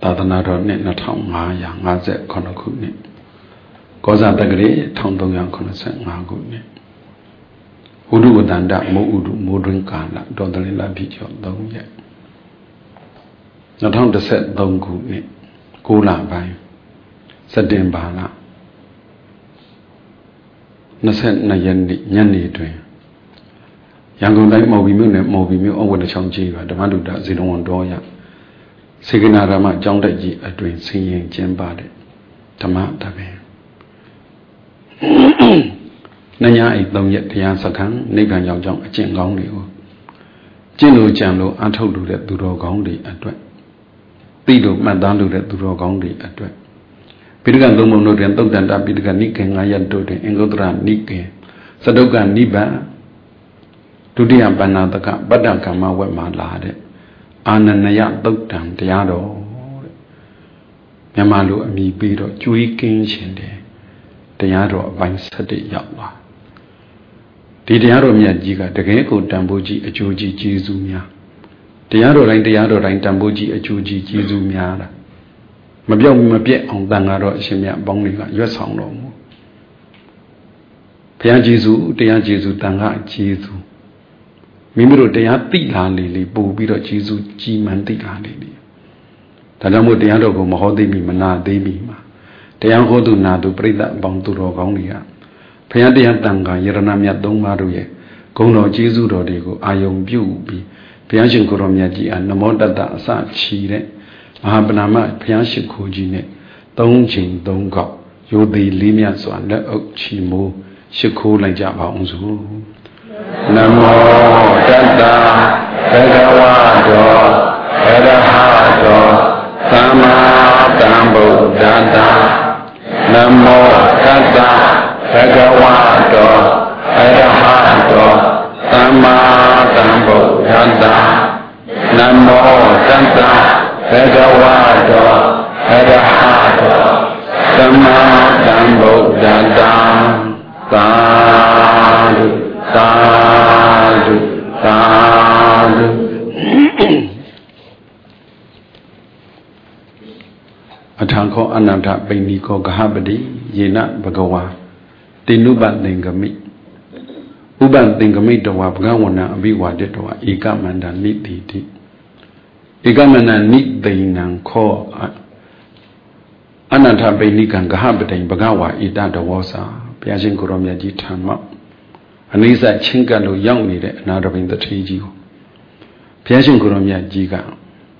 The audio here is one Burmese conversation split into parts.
Tadanaro net not how Maya, Mazet Konokuni. Goza Dagre, Tondoyan Konasan Maguni. Udu than that Modu, Modern Kana, Dodalila Pijo, don't yet. Not on the set, don't go ne. Gula by Sadim Bala. Naset Nayandi, Yanni Twin. Yango like Mobimu, over the Changjiva, the Maduda, Zidon Doya. Signarama, John Daji, a twin singing Jembade. Tama Tabe. Naya eat them yet the answer can, Nigan Yong, a Jing Gongli. Jinu Jamlo, I told you that Duro Gongli at Dwet. Pido, Madandu that Duro Gongli at Dwet. Pidigan Domo and Doganda, Pidigan Nikan, Ayan to the Engodra Nike. Sadoga Niba. Tudia Banataka, Badankama, Wema Lade. Ananaya Dogdam, Diado Yamalu, and me beedo, Jui King Shinde. Diado, Vine Sadi Yapa. Diado Miajiga, the Geko Damboji, a Joji Jizumia. Diado Rain Damboji, a Joji Jizumiara. Mabio Mabie on Dangaro, Shimia Bonga, your song no. Piajizu, Diajizu Danga, Jizu. Mimiro Dea Tila Lily, Bobiro Jizu, G Mantila Lily. Tadamo Deado go Mahodi Mimana de Mima. Deango do Nado Breda Banturo Gongia. Piadia Danga, Yeranamia Don Maruye, Gono Jizu Rodego, Ayong Bubi, Piajan Koromiaji and Namoda Sa Chile, Mahabanama, Piashi Kojine, Don Jing Don Go, Yodi Limia Swan, Chimo, Shiko like Java Unzu. Namo Tata Bhagavato Arahato Sama Sambuddhassa. Namo Tata Bhagavato Arahato Sama Sambuddhassa. Namo Tata Bhagavato Arahato Sama Sambuddhassa. Sadhu. Sadhu, sadhu. Atanko Ananta Beniko Gahabadi, Yena Bagawa, Tinuban Dingami. Uban Dingami to Wabgawana, Biwa Detoa, Igamanda Niti. Igamana Nit Dainang Ko Ananta Benikan Gahabadi, Bagawa, Ida the Wasa, Piajin Kuromyaji Tama. Anisa Chinkalo young needed another in the tree. Piajin Kuromia Jiga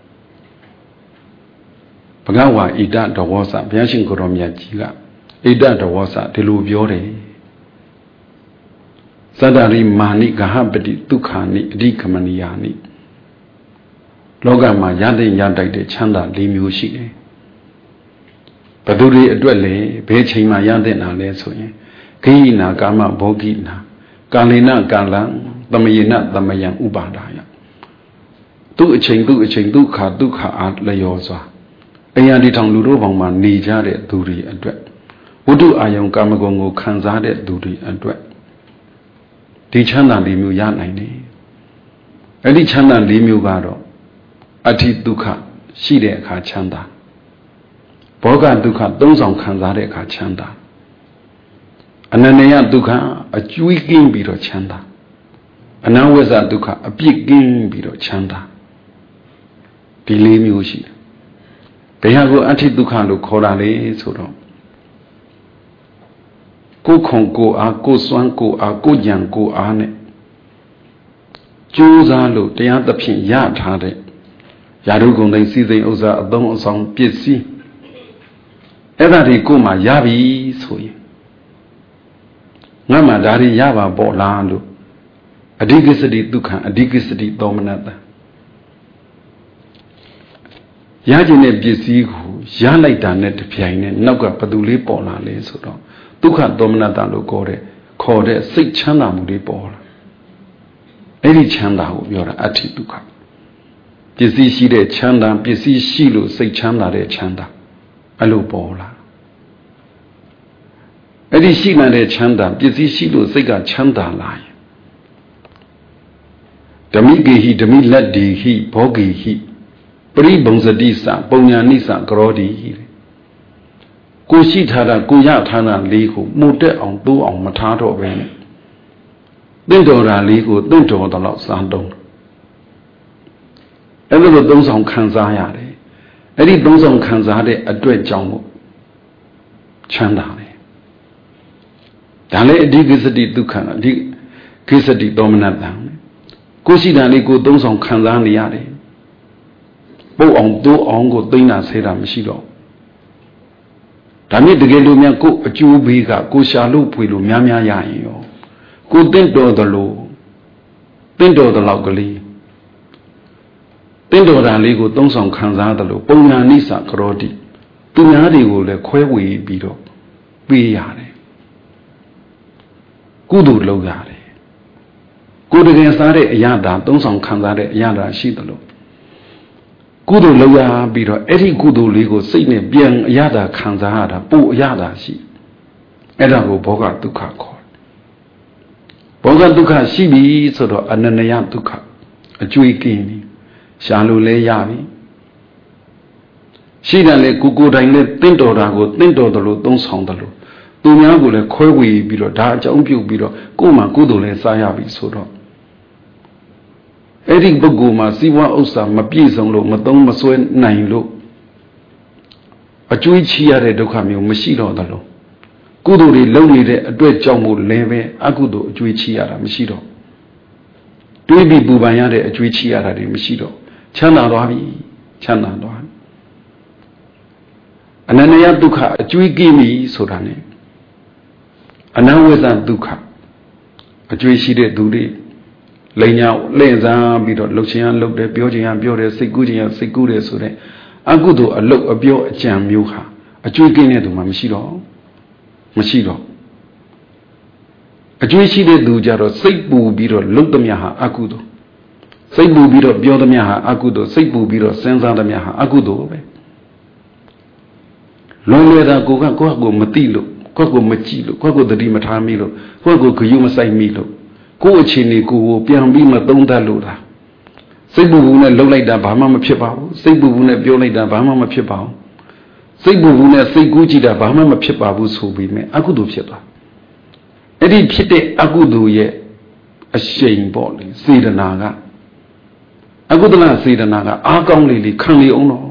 Pagawa, Ida the Wasa, Piajin Kuromia Jiga, Ida the Wasa, Teluviore Sadari Mani Gahabadi, Dukani, Dikamaniani Logama Yadin Yadai de Chanda, Limushi Paduri Dwelle, Pechima Yadina Lesoye, Kina Gama Bogina. Kalina Galang, Damayina, Damayan Ubadaya. Do a chain, Duka at Layosa. Ayaditang Ludovama, Nijade, Duri and Dwet. Udu Ayong Kamagongo, Kanzade, Duri and Dwet. Dichana Limu Yanani. Edichana Limu Garo. Ati Duka, Shide Kachanda. Boga Duka, Dozon Kanzade Kachanda. Ananaya Duka, a Jui game biro chanda. Anawaza Duka, a big game biro chanda. Delay music. They have anti Dukando Korale Soro. Go Kongo, a go swanko, a go yanko, ane. Juzalo, they are the pin yard had it. Yarugo, they see the Oza, a don song, PC. Every Goma Yabi, so. Nama dari Yava Bolando. Adigisity Duka, Adigisity Dominata. Yajine Bisigu, Yalaita net piane, Naga Paduli Pola Lesodo. Duka Dominata Logore, called a sick chanda mudi bola. Any chanda of your ati Duka. Bisi Shide Chanda, Bisi Shilu, sick chanda de chanda. Alu Bola. Edi Shina de Chanda, Bisi Shilu, Siga Chanda lie. Damigi he, Damiladi he, Bogi he. Pri Bonsatisa, Ponyanisa, Grodi. Kushitara, Kuyatana, Ligo, Mute on two on Matato Vene. Dindora Ligo, Dinto the Lot Sandon. Every those on Kanzayade. Every those on Kanzade, a dread jungle. Chandale. Dale digisati Dukana, digisati dominant down. Kushidani go those on Kanzaniade. Bo on do on go Dina Seda Machilo. Damn the Gelumia go a Jew biga, go shalu puilu, Mamia yayo. Go dinto the low. Dinto the locally. Dinto the ligo, those on Kanzadalo, Bona Nisa, Crodi. Tunadi will a query beetle. Be yare. Kudu logare. Good against Are Yada, those on Kanzade, Yada, Shidalo. Kudu loya beetle, Eddie Kudu ligo, Sydney, Bian Yada, Kanzahada, Bo Yada, she. Edago Boga Duka call. Boga Duka, she be sort of Ananayan Duka, a Jewy king, Shalule Yavi. She done let Kuku and let Tinto Dago, Tinto the Lo, don't sound the Lo. Dunyago le Koi beetle, Darja Umpu beetle, Goma Kudu le Sayabi soda. Eddie Boguma, Siwa Osa, Mapizon lo, Madon Maswen, Nine lo. A Jewy chia de Docamio, Machino the Lo. Kudu lonely de a dread jumbo leve, Agudo, Jewy chia, Machino. Do be Bubayade, a Jewy chia, Machino. Chana Ravi, Chana Ravi. Ananaya Duka, a Jewy gimme, Sodane. Anaweza Duka, a Jewy sheeted duty. Lenya, Lenza, Bido, Lucian, look the Biogian, Biore, Segudia, Segude, Sude. Agudo, a look of Bio, a jam Muha, a Jewy guinea to Machino. Machino. A Jewy sheeted do Jaro, Seibu Bido, look the Miaha, Agudo. Seibu Bido, Biodamiaha, Agudo, Seibu Bido, Senza the Miaha, Agudo. Long letter go Matilo, Coco Machilo, Coco the Dimatamilo, Coco Kuyumasai Milo, Go Chini, Go, Piambima, Donda Luda. Seibu look like that Bama Pipao, Seibu Biolay da Bama Pipao. Seibu Seguji da Bama Pipa so be me, Agudu Pipa. Eddie Pite Agudu ye, a shame body, see the Naga. Agudana see the Naga, Agong Lily, Kanli Ono.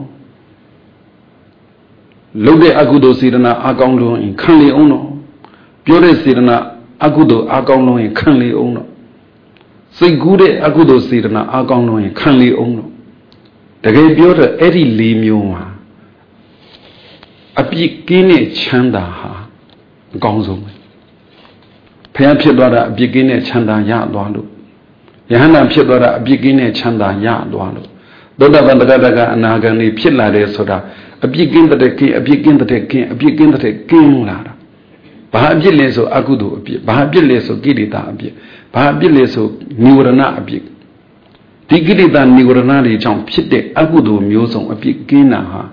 Lode Agudo Sidana Agonglo in Kanli Ono. Pure Sidana Agudo Agonglo in Kanli Ono. Say good Agudo Sidana Agonglo in Kanli Ono. The gay Pure Eddie Lee Muma. A beginning Chanda ha Gonzo. Pay Piedora beginning Chanda ya Dwalu. Yahana Piedora beginning Chanda ya Dwalu. Doda Vandagaga and Nagani Pilla de Soda. A begin the king, a begin the king, a begin the king ladder. Bahabileso Agudo, Bahabileso Gidita, Bahabileso Nurana a big. Digidita Nuranari jump Pite Agudo Muson a beginner ha.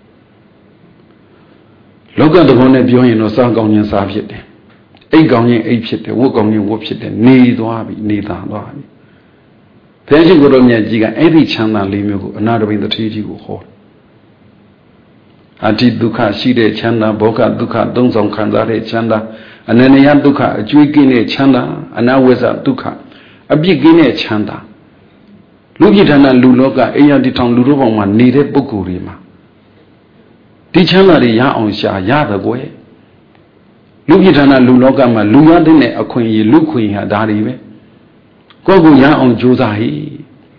Logan the one beyond no Sangonian Saviet. A gonian a pit, walk on your whoopshit, need wabi, need that wabi. Pension Goromia Giga, every channel limu, another in the treaty will hold. Ati Duka, Shide, Chanda, Boka, Duka, Donzon Kanzare, Chanda, and then a Duka, a Juigine, Chanda, and now with a Duka, a beginner Chanda. Lugitana Luloga, Aya di Town Luroma, needed Bokurima. Tichana de Ya on Sha, Yada Way. Lugitana Lulogama, Luyadine, a queen, Luquin, a Darive. Gogo Ya on Josahi.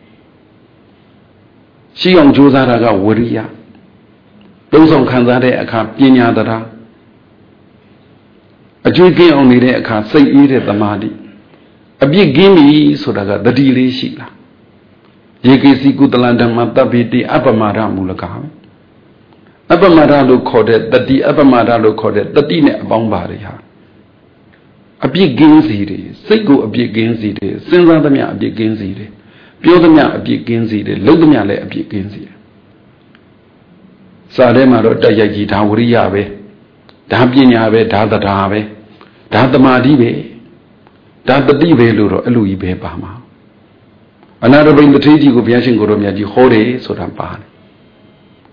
She on Josaraga, Waria. Those on Kanzade, a car, Pinyadara. A Juki only there, a car, say eat at the Madi. A big gimme, so that the deal is Shila. Yekisi Gutalandan Matabiti, Abamara Mulaka. Abamarado called it, that the Abamarado called it, the Dine Bombaria. A big gainzy, say go a big gainzy, send the mea a big gainzy, build the mea a big gainzy, load the mea a big gainzy. Sademaro Dayagi Tawriabe, Dabianabe, Dadadabe, Dadamadibe, Dadadibe Luro, Louis Bama. Another bring the treaty of Yashin Goromiaji Hore, so that bad.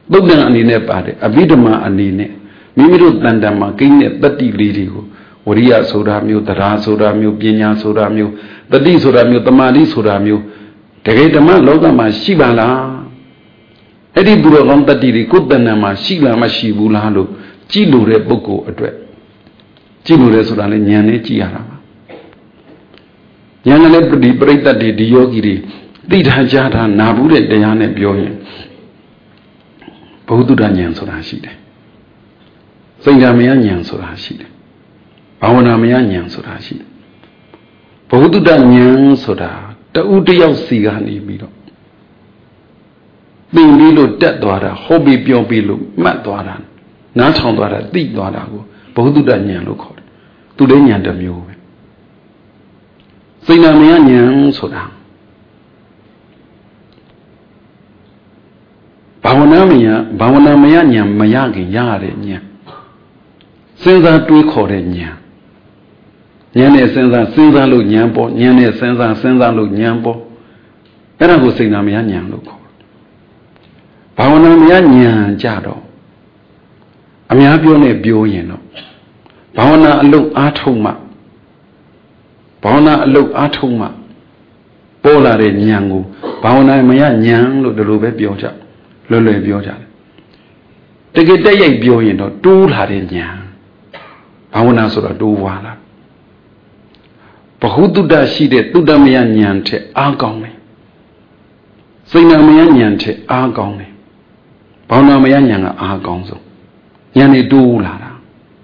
သုတ်တန်အနေနဲ့ပါတယ်အဘိဓမ္မာအနေနဲ့မိမိတို့တန်တန်မှာကိန်းတဲ့တတ္တိလေးတွေကိုဝရိယဆိုတာမျိုးတရားဆိုတာမျိုးပညာဆိုတာမျိုးတတိဆိုတာမျိုးတမာတိဆိုတာမျိုးတကယ်ဓမ္မလောကမှာရှိပါလားအဲ့ဒီသူတော်ကောင်းတတ္တိတွေကိုယ်တန်တန်မှာရှိလားမရှိဘူးလားလို့ကြည့်လို့တဲ့ပုဂ္ဂိုလ်အတွက်ကြည့်လို့တဲ့ဆိုတာလည်းဉာဏ်နဲ့ကြည့်ရတာပါဉာဏ်နဲ့လည်းဒီပရိသတ်တွေဒီယောဂီတွေသိထားကြတာနာဘူးတဲ့တရားနဲ့ပြောရင်ဘုဒ္ဓဉာဏ်ဆိုတာရှိတယ်စိတ်ဓာမယဉာဏ်ဆိုတာရှိတယ်ဘာဝနာမယဉာဏ်ဆိုတာရှိတယ်ဘုဒ္ဓဉာဏ်ဆိုတာတူတယောက်စီကနေပြီးတော့သင်ပြီးလို့တက်သွားတာဟောပြီးပြောပြီးလို့မှတ်သွားတာနားထောင်သွားတာသိသွားတာကိုဘုဒ္ဓဉာဏ်လို့ခေါ်တယ်သူလည်းဉာဏ်တစ်မျိုးပဲစိတ်ဓာမယဉာဏ်ဆိုတာဘာဝနာမယဉာဏ်မရခင်ရတဲ့ဉာဏ်စဉ်းစားတွေးခေါ်တဲ့ဉာဏ်နဲ့စဉ်းစားလို့ဉာဏ်ပေါ်ဉာဏ်နဲ့စဉ်းစားလို့ဉာဏ်ပေါ်အဲ့ဒါကိုစိတ်ဓာမယဉာဏ်လို့ခေါ်တယ်ဘာဝနာမယဉာဏ်ကြတော့အများပြောနဲ့ပြောရင်တော့ဘာဝနာအလုပ်အားထုတ်မှပေါ်လာတဲ့ဉာဏ်ကိုဘာဝနာမယဉာဏ်လို့ဒီလိုပဲပြောကြလွယ်လွယ်ပြောကြတယ်တကယ်တက်ရိုက်ပြောရင်တော့တိုးလာတဲ့ဉာဏ်ဘာဝနာဆိုတာတိုးွားလာဘဟုတုတ္တရှိတဲ့တုတ္တမယဉာဏ်ထက်အားကောင်းတယ်စိဏမယဉာဏ်ထက်အားကောင်းတယ်ဘာဝနာမယဉာဏ်ကအားကောင်းဆုံးဉာဏ်နဲ့တိုးလာတာ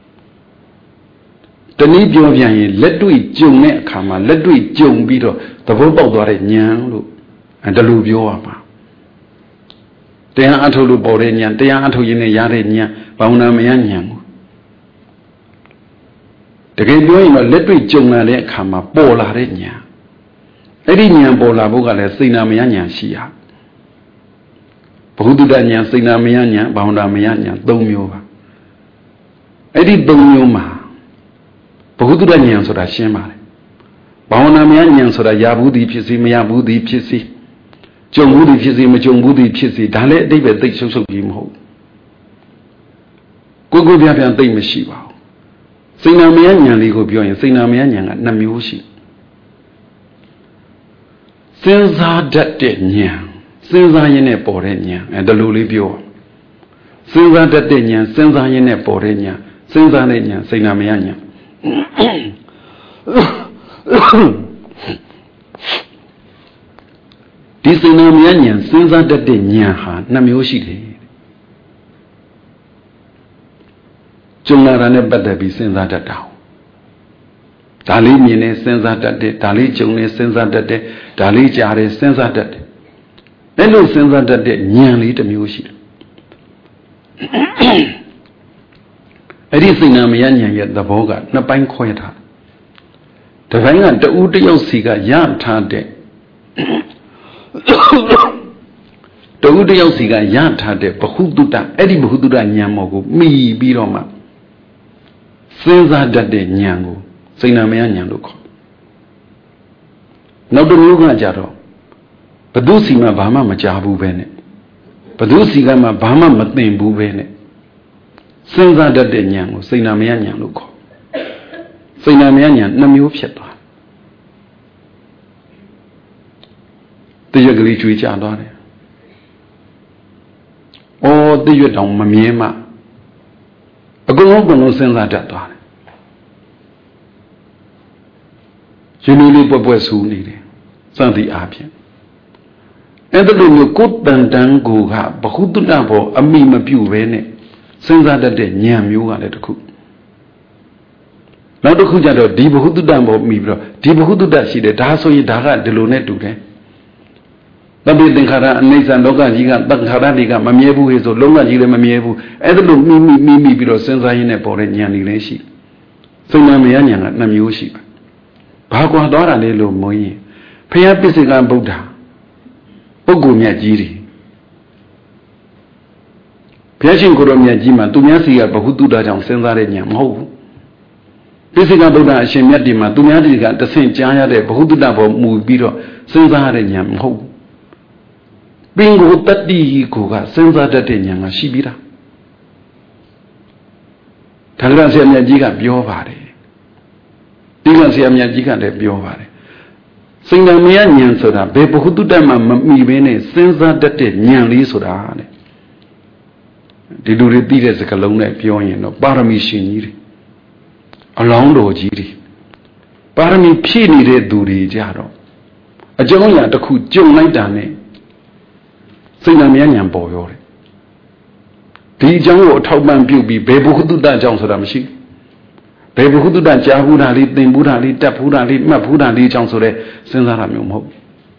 တနည်းပြောပြန်ရင်လက်တွေ့ကြုံတဲ့အခါမှာလက်တွေ့ကြုံပြီးတော့သဘောပေါက်သွားတဲ့ဉာဏ်လို့ဒါလိုပြောရမှာတရားအထုတ်လို့ပေါ်တဲ့ဉာဏ်တရားအထုတ်ရင်းနဲ့ရတဲ့ဉာဏ်ဘာဝနာမယဉာဏ်ကိုတကယ်ပြောရင်တော့လက်တွေ့ကြုံလာတဲ့အခါမှာပေါ်လာတဲ့ဉာဏ်အဲ့ဒီဉာဏ်ပေါ်လာဖို့ကလည်းစိဏမယဉာဏ်ရှိရဘုဒ္ဓဉာဏ်စိဏမယဉာဏ်ဘာဝနာမယဉာဏ်၃မျိုးပါအဲ့ဒီ၃မျိုးမှာဘုဒ္ဓဉာဏ်ဆိုတာရှင်းပါတယ်ဘာဝနာမယဉာဏ်ဆိုတာရဘူးသည်ဖြစ်စီမရဘူးသည်ဖြစ်စီကြုံဘူးသည်ဖြစ်စီမကြုံဘူးသည်ဖြစ်စီဒါလည်းအတိတ်ပဲသိရှုပ်ပြီးမဟုတ်ကိုပြပြသိမရှိပါဘူးစိဏမယဉာဏ်လေးကိုပြောရင်စိဏမယဉာဏ်က2မျိုးရှိစဉ်းစားတတ်တဲ့ဉာဏ်စဉ်းစားရင်းနဲ့ပေါ်တဲ့ဉာဏ်ဒါလိုလေးပြောစဉ်းစားတတ်တဲ့ဉာဏ်စဉ်းစားရင်းနဲ့ပေါ်တဲ့ဉာဏ်စဉ်းစားတဲ့ဉာဏ်စိဏမယဉာဏ်ဒီစိဏမယဉာဏ်စဉ်းစားတတ်တဲ့ဉာဏ်ဟာ2မျိုးရှိတယ်ကျုံလာတာနဲ့ပတ်သက်ပြီးစဉ်းစားတတ်တာဒါလေးမြင်နေစဉ်းစားတတ်တယ်ဒါလေးကြုံနေစဉ်းစားတတ်တယ်ဒါလေးကြားတယ်စဉ်းစားတတ်တယ်အဲ့လိုစဉ်းစားတတ်တဲ့ဉာဏ်လေးတစ်မျိုးရှိတယ်အဲ့ဒီစိဏမယဉာဏ်ရဲ့သဘောက2ပိုင်းခွဲထားတစ်ပိုင်းကတူတယောက်စီကရထားတဲ့တူတယောက်စီကရထားတဲ့ဘဟုတုတ္တအဲ့ဒီဘဟုတုတ္တဉာဏ်မောကိုမှီပြီးတော့မှစဉ်းစားတတ်တဲ့ဉာဏ်ကိုစိဏမယဉာဏ်လို့ခေါ်နောက်တစ်မျိုးကကြတော့ဘသူစီမှဘာမှမကြားဘူးပဲနဲ့ဘသူစီကမှဘာမှမသိဘူးပဲနဲ့စဉ်းစားတတ်တဲ့ဉာဏ်ကိုစိဏမယဉာဏ်လို့ခေါ်စိဏမယဉာဏ်2မျိုးဖြစ်သွားတရွက်ကလေးကျွေးကြသွားတယ်ဩတရွက်တောင်မမြင်မှအကုန်လုံးစဉ်းစားတတ်သွားတယ်ရှင်လေးပွက်ပွက်ဆူနေတယ်စသည်အားဖြင့်အဲ့ဒါလိုမျိုးကိုယ်တန်တန်ကိုကဘဟုတုတ္တဘောအမိမပြုတ်ပဲနဲ့စဉ်းစားတတ်တဲ့ဉာဏ်မျိုးကလည်းတစ်ခုနောက်တစ်ခုကျတော့ဒီဘဟုတုတ္တဘောမိပြီးတော့ဒီဘဟုတုတ္တရှိတယ်ဒါဆိုရင်ဒါကဒီလိုနဲ့တူတယ်တပိသင်္ခါရအနိစ္စလောကကြီးကသင်္ခါရတွေကမမြဲဘူးဟေ့ဆိုလုံးဝကြီးလည်းမမြဲဘူးအဲ့ဒါလိုမိပြီးတော့စဉ်းစားရင်းနဲ့ပေါ်တဲ့ဉာဏ်တွေလည်းရှိစိဏမယဉာဏ်က2မျိုးရှိပါဘာကွာသွားတာလဲလို့မုန်းရင်ဖယားပစ္စေကဗုဒ္ဓပုဂ္ဂိုလ်မြတ်ကြီးတွေဘုရားရှင်ကိုယ်တော်မြတ်ကြီးမှာသူများစီကဘဟုတုတ္တကြောင့်စဉ်းစားတဲ့ဉာဏ်မဟုတ်ဘူးပစ္စေကဗုဒ္ဓအရှင်မြတ်ဒီမှာသူများတွေကတဆင့်ကြားရတဲ့ဘဟုတုတ္တဘောမူပြီးတော့စဉ်းစားရတဲ့ဉာဏ်မဟုတ်ဘူး Bingo tati kuga senza date nyanga shibira. Tangan siya miyajiga biovare. Tigan siya miyajiga de biovare. Singa miya nyan soda bebo hududama mibene senza date nyangli soda ne. Di duri tire sekalong na biyoyin no parami shiniri. Along do jiri. Parami pini de duri jaro. Ajong ya taku jong nai dane. Singa miya nyan boyore. Di jango thauban piu bi bebo hududa jang soda mishi. Bebo hududa jahuda li timbuda li tapuda li mapuda li jang soda senza ra myo mho.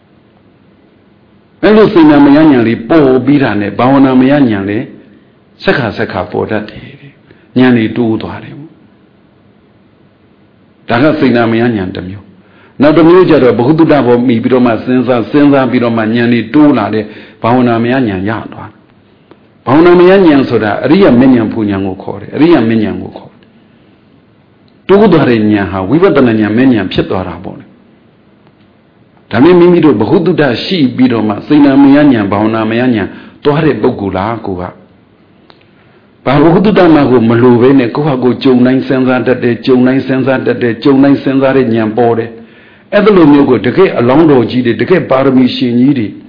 Elo singa miya nyan li po bira ne bawona miya nyan le Saka for that Nyani do Dwarim. Daga Sina Mayan Damio. Now the major of Buddha me Bidoma Senza Bidoma Nyani do Lade, Pauna Mayan Yadwa. Pauna Mayan Soda, Ria Menyan Punyango Core, Ria Menyango Core. Do Dwarenya, we were the Nanya Menyan Pitorabon. Tami Mimido Buddha, she Bidoma, Sina Mayan, Bauna Mayanya, Tore Bogula Kuga. Bahuda Mago Maluve, Kohago, Jonai Senza that day, Jonai Senza that day, Jonai Senza Nyam Bode. Evelyn to get along the Gidi, to get Parami Shinidi.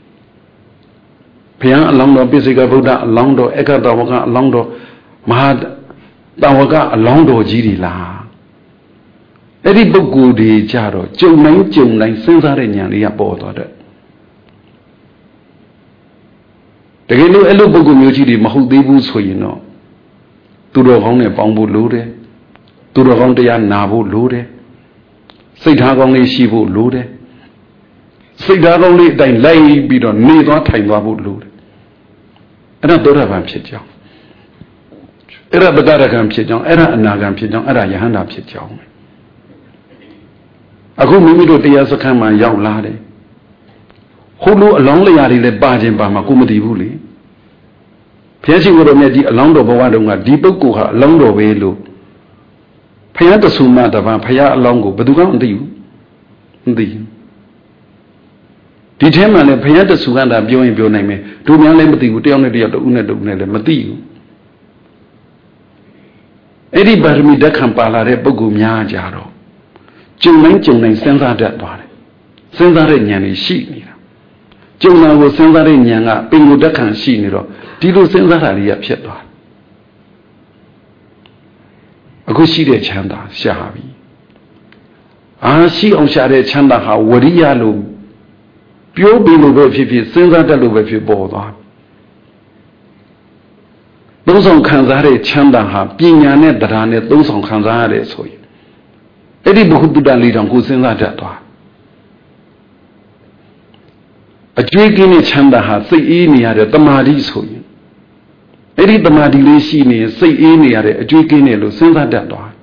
Pian along the Bisiga Buddha, along the Eka Dawaga, along the Mahad Dawaga, along the Gidi La. Eddie Bogudi Jaro, Jonai Senza Nyam Bode. The Elo Bogu Muji, Mahudebu, so you know. To the Hong Bambu Lude, to the Hong de Nabu Lude, Sitagong Shibu Lude, Sitagong they lay be on neither time Babu Lude. And I don't have a pitch. Era Badaragam Pigeon, Era Nagam Pigeon, Era Yahana Pigeon. I go Mimido de Yazakama Yaw Lade. Hulu along the Yari le Bajin Bamakuma Buli. Piachi would have met the along the Bawadunga, deeper Kuha, along the way low. Payata Suma, the Vampire Longo, but do not you. The Determine the Payata Suganda, Bio Bio name, to me only with the only of the Unadunele Mati. Eddie Barmi de Campala, Bogumia Jaro. Jung Senza that body. Senza Renyani, she. Jonah was Senza Renyanga, Bingo Dakan, she nero. Tilo Senza Ria Pietwa. A good she de Chanda, Shahavi. Ah, she on Shade Chanda, how Waria lo. Pure Bilo Vivi, Senza de Lubefi Boda. Those on Kanzare Chanda, Pinyane, Darane, those on Kanzare, so you. Eddie Buddha lead on who Senza Datwa. A drinking Chanda, say in here, the Madis who you. Eddie the Madi say in here, a drinking yellow, Senza Datwa.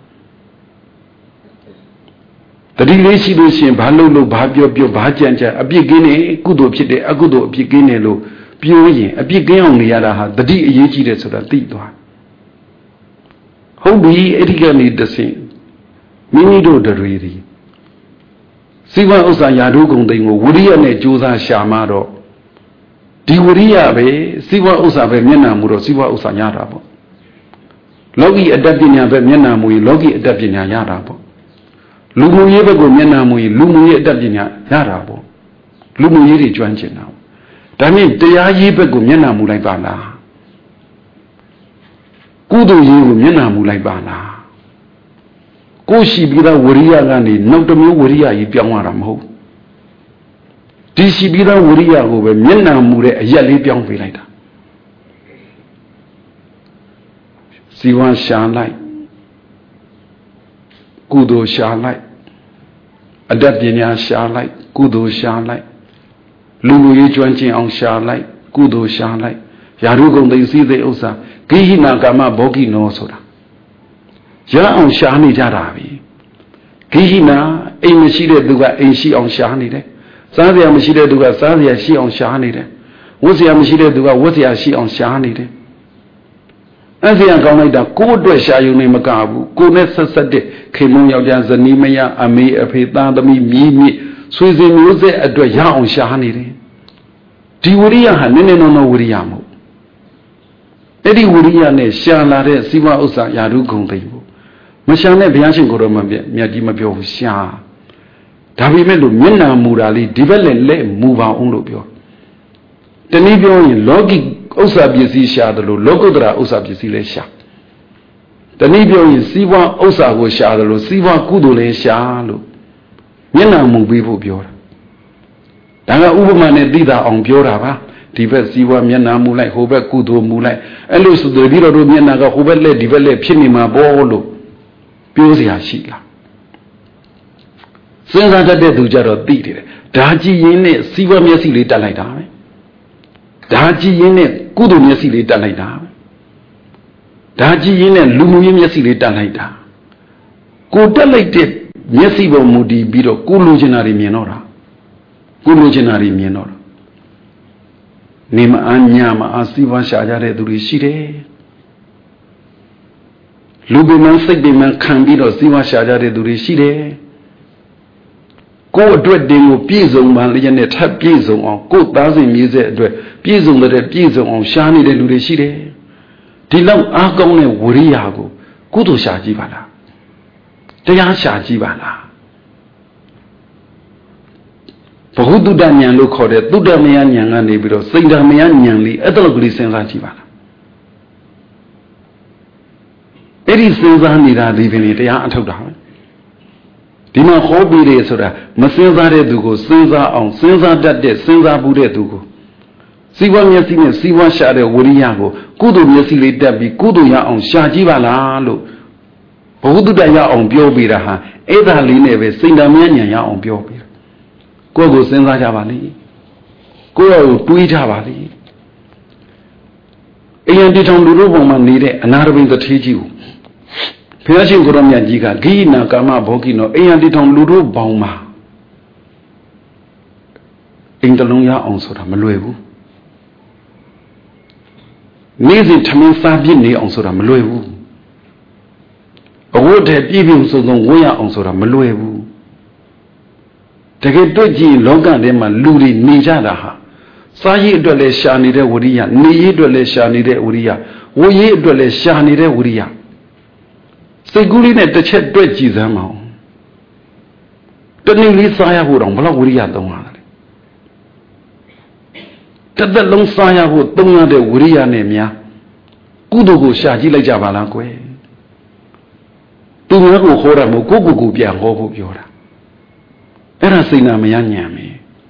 The relation Balolo, Babio, Bajanja, a beginning, good of Pide, a good of Piginello, Pioye, a begin on the other, the D. so that Tidwa. How we Eddie the same. Minido the ready. Siva Osa Yadugon, Wuria ne Josa Shamaro. Di Wuria be, Siva Osa Vemena Muro, Siva Osa Yarabo. Logi adaptina Vemenamui, Logi adaptina Yarabo. Lumu Yevego Menamui, Lumu adaptina Yarabo. Lumu Yeri Juanche now. Dami, they are Yevego Menamulai Bana. Kudu Yu Menamulai Bana. Koshi Bira Wuria Lani, not the new Wuria Yipiangaram. Tishi Bira Wuria over Mena Mure, a Yali Piang Vilata. Siwan Shalai Kudo Shalai Adaptina Shalai Kudo Shalai Lumu Yuanchi on Shalai Kudo Shalai Yarugon they see the Osa Kihina Gama Bogi no soda. Ya on Shani Jarabi. Kihina, a machine duga, a she on Shani de. Sadia machine duga, Sadia she on Shani de. Was ya machine duga, was ya she on Shani de. As the Angamida, good Dresha you name a gabu, good necessity, came on your Zanimaya, a me a peta, the me, Suzy music at Dresha on Shani de. ဒီဝရိယဟာနည်းနည်းနောဝရိယမဟုတ်အဲ့ဒီဝရိယနဲ့ရှာလာတဲ့စီးပွားဥစ္စာယာရုဂုံသိဘူးမရှာနဲ့ဘုရားရှင်ကိုယ်တော်မြတ်ကြီးမပြောဘူးရှာဒါပေမဲ့လို့မျက်နာမူတာလေးဒီဘက်လက်မူပါအောင်လို့ပြောတနည်းပြောရင်လောကီဥစ္စာပစ္စည်းရှာတယ်လို့လောကုတ္တရာဥစ္စာပစ္စည်းလည်းရှာတနည်းပြောရင်စီးပွားဥစ္စာကိုရှာတယ်လို့စီးပွားကုသိုလ်လည်းရှာလို့မျက်နာမူပေးဖို့ပြောတာဒါကဥပမာနဲ့သိတာအောင်ပြောတာပါဒီဘက်စီးပွားမျက်နာမူလိုက်ဟိုဘက်ကုသိုလ်မူလိုက်အဲ့လိုဆိုပြီးတော့မျက်နာကဟိုဘက်လက်ဒီဘက်လက်ဖြစ်နေမှာပေါ့လို့ပြောစရာရှိလားစဉ်းစားတတ်တဲ့သူကြတော့သိတယ်ဒါကြည့်ရင်းနဲ့စီးပွားမျက်စိလေးတက်လိုက်တာပဲဒါကြည့်ရင်းနဲ့ကုသိုလ်မျက်စိလေးတက်လိုက်တာပဲဒါကြည့်ရင်းနဲ့လူမှုရေးမျက်စိလေးတက်လိုက်တာကိုတက်လိုက်တဲ့မျက်စိပေါ်မူတည်ပြီးတော့ကိုလိုချင်တာတွေမြင်တော့တာကိုလိုချင်တာတွေမြင်တော့တာနေမအားညမအားစီးပွားရှာကြတဲ့သူတွေရှိတယ်လူပင်မစိတ်ပင်မခံပြီးတော့စီးပွားရှာကြတဲ့သူတွေရှိတယ်ကိုယ်အတွက်တင်ကိုပြည့်စုံမှလည်းနဲ့ထပ်ပြည့်စုံအောင်ကိုယ်သားစဉ်မြေဆက်အတွက်ပြည့်စုံတဲ့ပြည့်စုံအောင်ရှားနေတဲ့လူတွေရှိတယ်ဒီလောက်အားကောင်းတဲ့ဝရိယကိုကုသိုလ်ရှာကြည့်ပါလားတရားရှာကြည့်ပါလားဘဟုတုတ္တဉာဏ်လို့ခေါ်တဲ့တုတ္တမယဉာဏ်ကနေပြီးတော့စိတ်ဓာမယဉာဏ်လေးအဲ့ဒါလိုကလေးစဉ်းစားကြည့်ပါလားအဲ့ဒီစဉ်းစားနေတာဒီပင်တရားအထုတ်တာပဲဒီမှာဟောပြီးတယ်ဆိုတာမစဉ်းစားတဲ့သူကိုစဉ်းစားအောင်စဉ်းစားတတ်တဲ့စဉ်းစားမှုတဲ့သူကိုစီးပွားမျက်စိနဲ့စီးပွားရှာတဲ့ဝရိယကိုကုသိုလ်မျက်စိလေးတက်ပြီးကုသိုလ်ရအောင်ရှာကြည့်ပါလားလို့ဘုဟုတ္တရအောင်ပြောပြီးတာဟာအဲ့ဒါလေးနဲ့ပဲစိတ်ဓာမယဉာဏ်ရအောင်ပြောပြီးကိုယ့်ကိုစဉ်းစားကြပါလိမ့်ကိုယ့်ကိုတွေးကြပါလိမ့်အရင်တည်ထောင်လူတို့ပုံမှာနေတဲ့အနာရဘိန်တထေးကြီးကိုဘုရားရှင်ကိုရောမြတ်ကြီးကဂိနာကာမဘောဂိနောအရင်တည်ထောင်လူတို့ပေါင်းမှာအိမ်တလုံးရအောင်ဆိုတာမလွယ်ဘူးနေ့စဉ်ထမင်းစားပြည့်နေအောင်ဆိုတာမလွယ်ဘူးအဝတ်တည်းပြည့်ပြည့်စုံစုံဝတ်ရအောင်ဆိုတာမလွယ်ဘူးတကယ်တွေ့ကြည့်လောကထဲမှာလူတွေနေကြတာဟာစားရည်အတွက်လည်းရှာနေတဲ့ဝရိယနေရည်အတွက်လည်းရှာနေတဲ့ဝရိယဝတ်ရည်အတွက်လည်းရှာနေတဲ့ဝရိယစိတ်ကူးလေးနဲ့တစ်ချက်တွက်ကြည့်စမ်းမအောင်တနည်းလေးစားရဖို့တော့ဘယ်လောက်ဝရိယသုံးရလဲတစ်သက်လုံးစားရဖို့သုံးရတဲ့ဝရိယနဲ့များကုသိုလ်ကိုရှာကြည့်လိုက်ကြပါလားကွယ်သူများကိုဟောတာမဟုတ်ကိုပြန်ဟောဖို့ပြောတာအဲ့ဒါစိတ်နာမယဉာဏ်ပဲ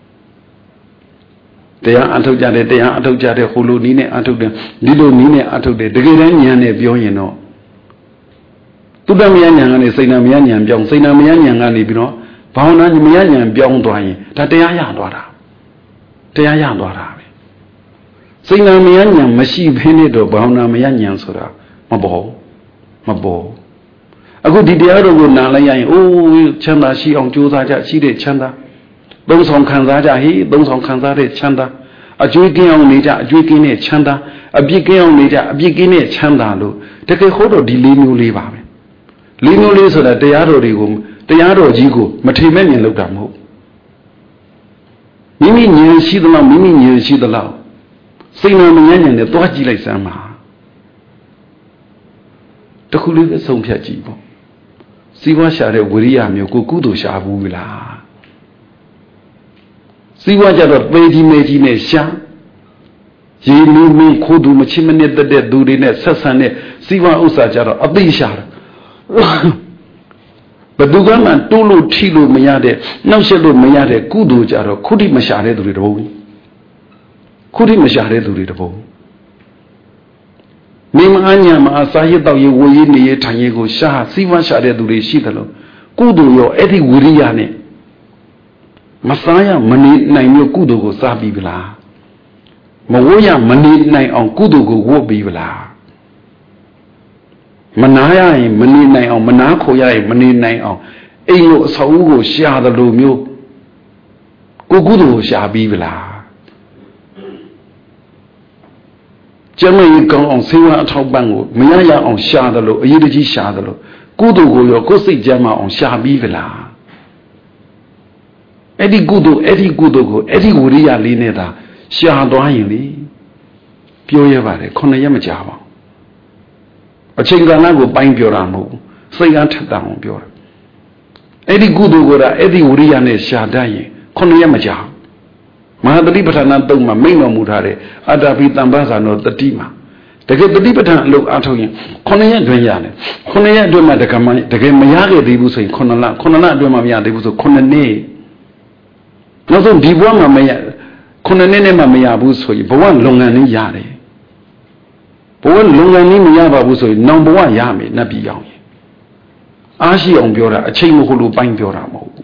တရားအထုတ်ကြတယ်တရားအထုတ်ကြတယ်ဟိုလိုနီးနဲ့အထုတ်တယ်ဒီလိုနီးနဲ့အထုတ်တယ်တကယ်တမ်းဉာဏ်နဲ့ပြောရင်တော့တုတ္တမယဉာဏ်ကနေစိတ်နာမယဉာဏ်ပြောင်းစိတ်နာမယဉာဏ်ကနေပြီးတော့ဘာဝနာမယဉာဏ်ပြောင်းသွားရင်ဒါတရားရသွားတာတရားရသွားတာပဲစိတ်နာမယဉာဏ်မရှိဘဲနဲ့တော့ဘာဝနာမယဉာဏ်ဆိုတာမပေါ်အခုဒီတရားတော်ကိုနားလိုက်ရရင်အိုးချမ်းသာရှိအောင်ကြိုးစားကြရှိတဲ့ချမ်းသာသုံးဆောင်ခံစားကြဟိသုံးဆောင်ခံစားတဲ့ချမ်းသာအကျွေးကင်းအောင်နေကြအကျွေးကင်းတဲ့ချမ်းသာအပြစ်ကင်းအောင်နေကြအပြစ်ကင်းတဲ့ချမ်းသာလို့တကယ်ဟောတော့ဒီ၄မျိုးလေးပါပဲ၄မျိုးလေးဆိုတာတရားတော်တွေကိုတရားတော်ကြီးကိုမထိမဲ့မြင်လို့တာမဟုတ်မိမိဉာဏ်ရှိသလောက်မိမိဉာဏ်ရှိသလောက်စိတ်နာမဉာဏ်နဲ့သွားကြည့်လိုက်စမ်းပါတခုလေးပဲဆုံးဖြတ်ကြည့်ပေါ့စီးပွားရှာတဲ့ဝိရိယမျိုးကိုကုသိုလ်ရှာဘူးလားစီးပွားကြတော့ပေကြီးမေကြီးနဲ့ရှာရေမင်းမင်းခိုးသူမချစ်မနစ်တဲ့သူတွေနဲ့ဆက်ဆံတဲ့စီးပွားဥစ္စာကြတော့အသိရှာတာဘယ်သူကမှတိုးလို့ထိလို့မရတဲ့နှောက်ယှက်လို့မရတဲ့ကုသိုလ်ကြတော့ခုထိမရှာတဲ့သူတွေတပုံခုထိမရှာတဲ့သူတွေတပုံမိမအညာမှာစာရတော့ရေဝေးနေရထိုင်ရကိုရှာစီးပွားရှာတဲ့သူတွေရှိတယ်လို့ကုသိုလ်ရောအဲ့ဒီဝိရိယနဲ့မစားရမနေနိုင်မျိုးကုသိုလ်ကိုစားပြီးဗလားမဝိုးရမနေနိုင်အောင်ကုသိုလ်ကိုဝတ်ပြီးဗလားမနာရရင်မနေနိုင်အောင်မနာခိုရရင်မနေနိုင်အောင်အိမ်ကိုအဆောက်အဦကိုရှာတယ်လို့မျိုးကိုကုသိုလ်ကိုရှာပြီးဗလားကျမကြီးကောင်းအောင်ဆေးဝါးအထောက်ပံ့ကိုမရရအောင်ရှာတယ်လို့အရေးတကြီးရှာတယ်လို့ကုသိုလ်ကိုရောကိုယ်စိတ်ကြမ်းမအောင်ရှာပြီးဗလားအဲ့ဒီကုသိုလ်ကိုအဲ့ဒီဝိရိယလေးနဲ့သာရှာသွားရင်လေပြောရပါတယ်9ရက်မကြာပါအချိန်ကဏ္ဍကိုပိုင်းပြောတာမဟုတ်ဘူးစိတ်အားထက်တန်အောင်ပြောတာအဲ့ဒီကုသိုလ်ကိုအဲ့ဒီဝိရိယနဲ့ရှာတတ်ရင်9ရက်မကြာမဟာတတိပဋ္ဌာန်သုံးမှာမိန့်တော်မူထားတဲ့အတ္တပိတံပ္ပဇာနောတတိမှာတကယ်တတိပဋ္ဌာန်အလုပ်အားထုတ်ရင်9ရက်အတွင်းရတယ်9ရက်အတွင်းမှာတကယ်မရခဲ့သေးဘူးဆိုရင်9လအတွင်းမှာမရသေးဘူးဆို9နှစ်နောက်ဆုံးဒီဘဝမှာမရ9နှစ်နဲ့မှမရဘူးဆိုရင်ဘဝလုံငန်းလေးရတယ်ဘဝလုံငန်းလေးမရပါဘူးဆိုရင်နောင်ဘဝရမယ်နတ်ပြည်ရောက်ရင်အားရှိအောင်ပြောတာအချိန်မဟုတ်လို့ပိုင်းပြောတာမဟုတ်ဘူး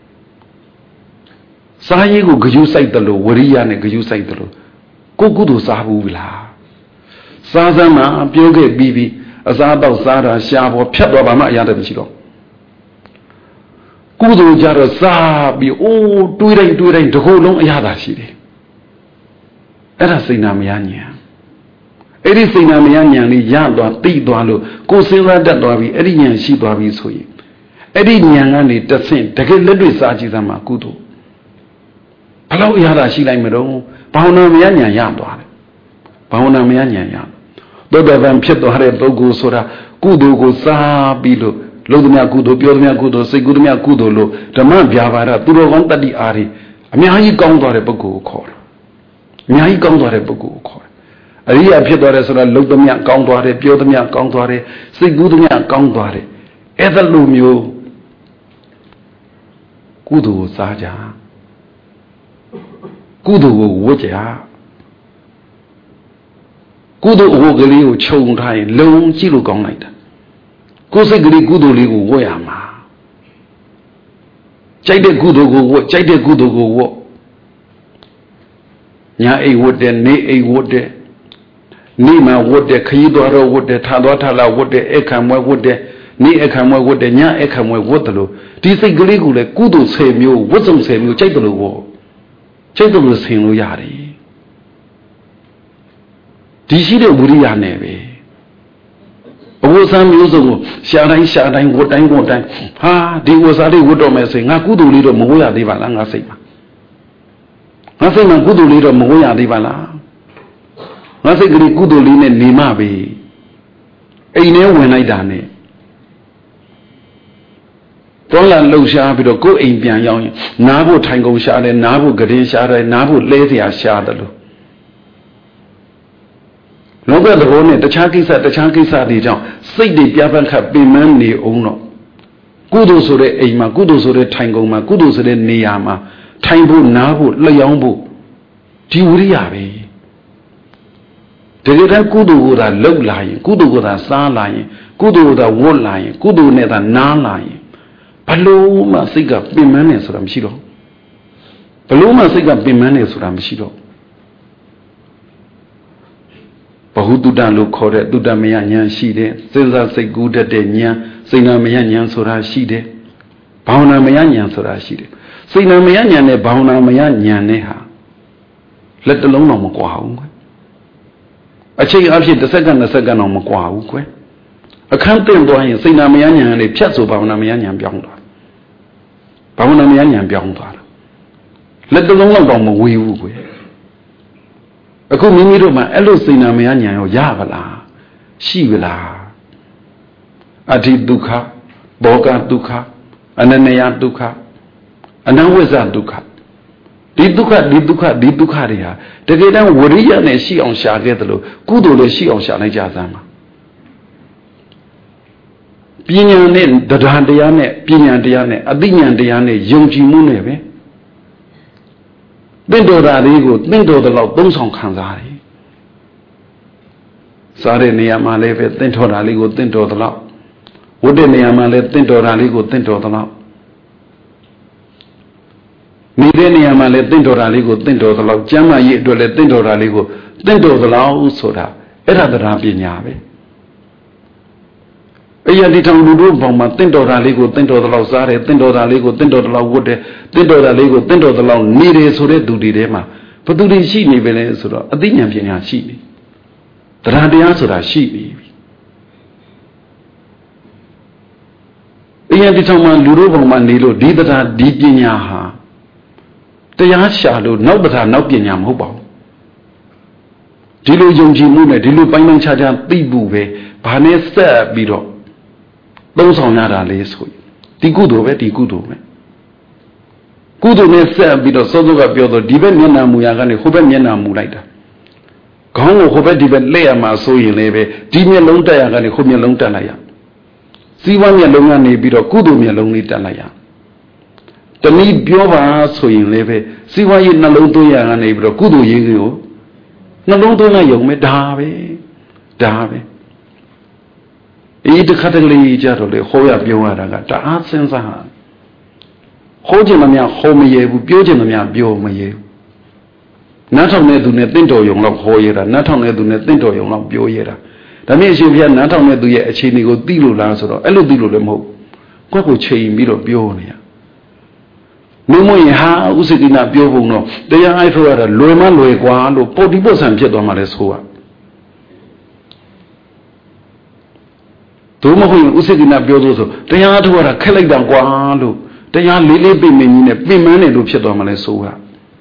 စားရေးကိုဂယုစိုက်တယ်လို့ဝရိယနဲ့ဂယုစိုက်တယ်လို့ကိုကုသိုလ်စားဘူးလားစားစမ်းမှာပြောခဲ့ပြီးအစားတော့စားတာရှားပေါ်ဖြတ်သွားပါမှအရတယ်မရှိတော့ကုသိုလ်ကြတော့စားပြီးအိုးတွေးတိုင်းတစ်ခုလုံးအရသာရှိတယ်အဲ့ဒါစိတ်နာမရညာအဲ့ဒီစိတ်နာမရညာလေးရသွားသိသွားလို့ကိုယ်စဉ်းစားတတ်သွားပြီအဲ့ဒီညာရှိသွားပြီဆိုရင်အဲ့ဒီညာကနေတဆင့်တကယ်လက်တွေ့စားကြည့်သမှာကုသိုလ်ဘယ်လောက်အရသာရှိလိုက်မတော့ဘာဝနာမရညာရသွားတယ်ဘာဝနာမရညာရသောတပန်ဖြစ်သွားတဲ့ပုဂ္ဂိုလ်ဆိုတာကုသိုလ်ကိုစားပြီးလို့လုံးသမျှကုသိုလ်ပြောသမျှကုသိုလ်စိတ်ကုသမျှကုသိုလ်လို့ဓမ္မဗျာပါဒသူတော်ကောင်းတတ္တိအားတွေအများကြီးကောင်းသွားတဲ့ပုဂ္ဂိုလ်ကိုခေါ်တယ်အများကြီးကောင်းသွားတဲ့ပုဂ္ဂိုလ်ကိုခေါ်တယ်အရိယာဖြစ်သွားတယ်ဆိုတာလုံးသမျှကောင်းသွားတယ်ပြောသမျှကောင်းသွားတယ်စိတ်ကုသမျှကောင်းသွားတယ်အဲ့ဒါလိုမျိုးကုသိုလ်ကိုစားကြကုသိုလ်ကိုဝတ်ကြကုသိုလ်အဝတ်ကလေးကိုခြုံထားရင်လုံကြည့်လို့ကောင်းလိုက်တာကိုယ်စိတ်ကလေးကုသိုလ်လေးကိုဝတ်ရမှာကြိုက်တဲ့ကုသိုလ်ကိုဝတ်ကြိုက်တဲ့ကုသိုလ်ကိုဝတ်ညာအိတ်ဝတ်တယ်နေအိတ်ဝတ်တယ်နေမှာဝတ်တယ်ခရီးသွားတော့ဝတ်တယ်ထားသွားထားလာဝတ်တယ်အခမ်းမွဲဝတ်တယ်နေအခမ်းမွဲဝတ်တယ်ညအခမ်းမွဲဝတ်တယ်လို့ဒီစိတ်ကလေးကိုလည်းကုသိုလ်10မျိုးဝတ်စုံ10မျိုးကြိုက်တယ်လို့ဝတ်ကြိုက်တယ်လို့ဆင်လို့ရတယ်ဒီရှိတဲ့ဝိရိယနဲ့ပဲအဝတ်စားမျိုးစုံကိုရှာတိုင်းဝတ်တိုင်းဟာဒီဝတ်စားလေးဝတ်တော့မယ်ဆိုရင်ငါကုသိုလ်လေးတော့မဝတ်ရသေးပါလားငါစိတ်မှာကုသိုလ်လေးတော့မဝတ်ရသေးပါလားငါစိတ်ကလေးကုသိုလ်လေးနဲ့နေမှပဲအိမ်ထဲဝင်လိုက်တာနဲ့တော်လာလှုပ်ရှားပြီးတော့ကိုယ်အိမ်ပြန်ရောက်ရင်နားဖို့ထိုင်ကုန်ရှားတယ်နားဖို့ကရင်ရှားတယ်နားဖို့လဲเสียရှားတယ်လို့လောကသဘောနဲ့တခြားကိစ္စတွေကြောင့်စိတ်တွေပြပန်းခတ်ပင်ပန်းနေအောင်တော့ကုသိုလ်ဆိုတဲ့အိမ်မှာကုသိုလ်ဆိုတဲ့ထိုင်ကုန်မှာကုသိုလ်ဆိုတဲ့နေရာမှာထိုင်ဖို့နားဖို့လျှောင်းဖို့ဒီဝိရိယပဲတကယ်တမ်းကုသိုလ်ကိုသာလှုပ်လာရင်ကုသိုလ်ကိုသာစားလာရင်ကုသိုလ်ကိုသာဝတ်လာရင်ကုသိုလ်နဲ့သာနားလာရင်ဘလို့မှစိတ်ကပင်ပန်းနေဆိုတာမရှိတော့ဘလို့မှစိတ်ကပင်ပန်းနေဆိုတာမရှိတော့ဘဟုတုတ္တလို့ခေါ်တဲ့တုတ္တမယဉာဏ်ရှိတယ်စဉ်းစားစိတ်ကူးတတ်တဲ့ဉာဏ်စိတ်နာမယဉာဏ်ဆိုတာရှိတယ်ဘာဝနာမယဉာဏ်ဆိုတာရှိတယ်စိတ်နာမယဉာဏ်နဲ့ဘာဝနာမယဉာဏ်နဲ့ဟာလက်တလုံးတော့မကွာဘူးကွအချိန်အဖြစ်တစ်စက္ကန့်20စက္ကန့်တော့မကွာဘူးကွအခန်းတင်သွားရင်စိတ်နာမယဉာဏ်နဲ့ဖြတ်ဆိုဘာဝနာမယဉာဏ်ပြောင်းသွားဘာဝနာမယဉာဏ်ပြောင်းသွားတာလက်တလုံးတော့မဝေးဘူးကွအခုမိမိတို့မှာအဲ့လိုစိတ်နာမယဉာဏ်ရောရပါလားရှိပါလားအဋ္ဌိဒုက္ခဘောဂဒုက္ခအနနယဒုက္ခအနဝိဇ္ဇဒုက္ခဒီဒုက္ခတွေဟာတကယ်တမ်းဝရိယနဲ့ရှိအောင်ရှာခဲ့တယ်လို့ကုသိုလ်လည်းရှိအောင်ရှာလိုက်ကြစမ်းပါပညာနဲ့တရားတရားနဲ့ပညာတရားနဲ့အသိဉာဏ်တရားနဲ့ယုံကြည်မှုနဲ့ပဲသင်တော်တာလေးကိုသင်တော်တဲ့လောက်သုံးဆောင်ခံစားရတယ်စားတဲ့နေရာမှာလည်းပဲသင်တော်တာလေးကိုသင်တော်တဲ့လောက်ဝတ်တဲ့နေရာမှာလည်းသင်တော်တာလေးကိုသင်တော်တဲ့လောက်နေတဲ့နေရာမှာလည်းသင်တော်တာလေးကိုသင်တော်တဲ့လောက်ကျမ်းမာရေးအတွက်လည်းသင်တော်တာလေးကိုသင်တော်တဲ့လောက်ဆိုတာအဲ့ဒါတရားပညာပဲအရာဒီထောင်လူတို့ဘောင်မှာသင်တော်တာလေးကိုသင်တော်တဲ့လောက်စားတယ်သင်တော်တာလေးကိုသင်တော်တဲ့လောက်ဝတ်တယ်သင်တော်တာလေးကိုသင်တော်တဲ့လောက်နေတယ်ဆိုတဲ့သူတွေထဲမှာဘသူတွေရှိနေပဲလဲဆိုတော့အသိဉာဏ်ပညာရှိနေတရားတရားဆိုတာရှိနေပြီအရာဒီထောင်မှာလူတို့ဘောင်မှာနေလို့ဒီတရားဒီပညာဟာတရားရှာလို့နောက်တရားနောက်ပညာမဟုတ်ပါဘူးဒီလိုယုံကြည်မှုနဲ့ဒီလိုပိုင်းပိုင်းခြားခြားသိဖို့ပဲဘာနဲ့ဆက်ပြီးတော့သုံးဆောင်ရတာလေဆိုဒီကုသိုလ်ပဲဒီကုသိုလ်ပဲကုသိုလ်နဲ့ဆက်ပြီးတော့စောစောကပြောတော့ဒီဘက်မျက်နှာမူရာကနေဟိုဘက်မျက်နှာမူလိုက်တာခေါင်းကိုဟိုဘက်ဒီဘက်လက်ရမှာဆိုရင်လည်းပဲဒီမျက်လုံးတက်ရကနေဟိုမျက်လုံးတက်လိုက်ရစီးပွားမျက်လုံးကနေပြီးတော့ကုသိုလ်မျက်လုံးလေးတက်လိုက်ရတနည်းပြောပါဆိုရင်လည်းပဲစီးပွားရေးနှလုံးသွင်းရကနေပြီးတော့ကုသိုလ်ရေးကိုနှလုံးသွင်းလိုက်ရုံပဲဒါပဲအေးတခါတလေကြတော့လေဟောရပြောရတာကတအားစဉ်းစားဟောခြင်းမများဟောမရဲဘူးပြောခြင်းမများပြောမရဲဘူးနားထောင်တဲ့သူနဲ့တင့်တော်ရုံလောက်ဟောရတာနားထောင်တဲ့သူနဲ့တင့်တော်ရုံလောက်ပြောရတာဒါမြင့်အရှင်ဘုရားနားထောင်တဲ့သူရဲ့အခြေအနေကိုသိလို့လားဆိုတော့အဲ့လိုသိလို့လည်းမဟုတ်ကိုယ့်ကိုချိန်ပြီးတော့ပြောနေရမင်းမရင်ဟာဥစ္စကိနာပြောဖို့တော့တရားအိုက်ထုတ်ရတာလွယ်မလွယ်กว่าလို့ပုတ်တိပုတ်ဆံဖြစ်သွားမှလည်းဆိုရတို့မဟုတ်ရင်ဥစ္စကိနာပြောလို့ဆိုတရားထုတ်ရတာခက်လိုက်တာกว่าလို့တရားလေးလေးပြင်းပြင်းကြီးနဲ့ပြင်ပန်းနေလို့ဖြစ်သွားမှလည်းဆိုရ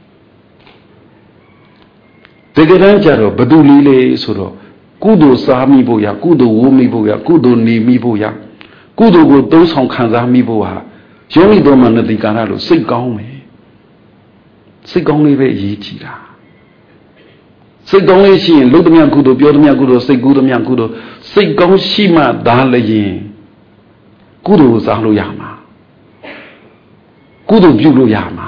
တကယ်တမ်းကျတော့ဘသူလေးလေးဆိုတော့ကုသိုလ်စားမိဖို့ရကုသိုလ်ဝိုးမိဖို့ရကုသိုလ်နေမိဖို့ရကုသိုလ်ကိုသုံးဆောင်ခံစားမိဖို့ဟာယောနိတော်မနတိကာရလို့စိတ်ကောင်းမယ်စိတ်ကောင်းလေးပဲအရေးကြီးတာစိတ်ကောင်းလေးရှိရင်လုပ်သမျှကုသိုလ်ပြောသမျှကုသိုလ်စိတ်ကူးသမျှကုသိုလ်စိတ်ကောင်းရှိမှသာလျင်ကုသိုလ်ကိုစားလို့ရမှာကုသိုလ်ပြုလို့ရမှာ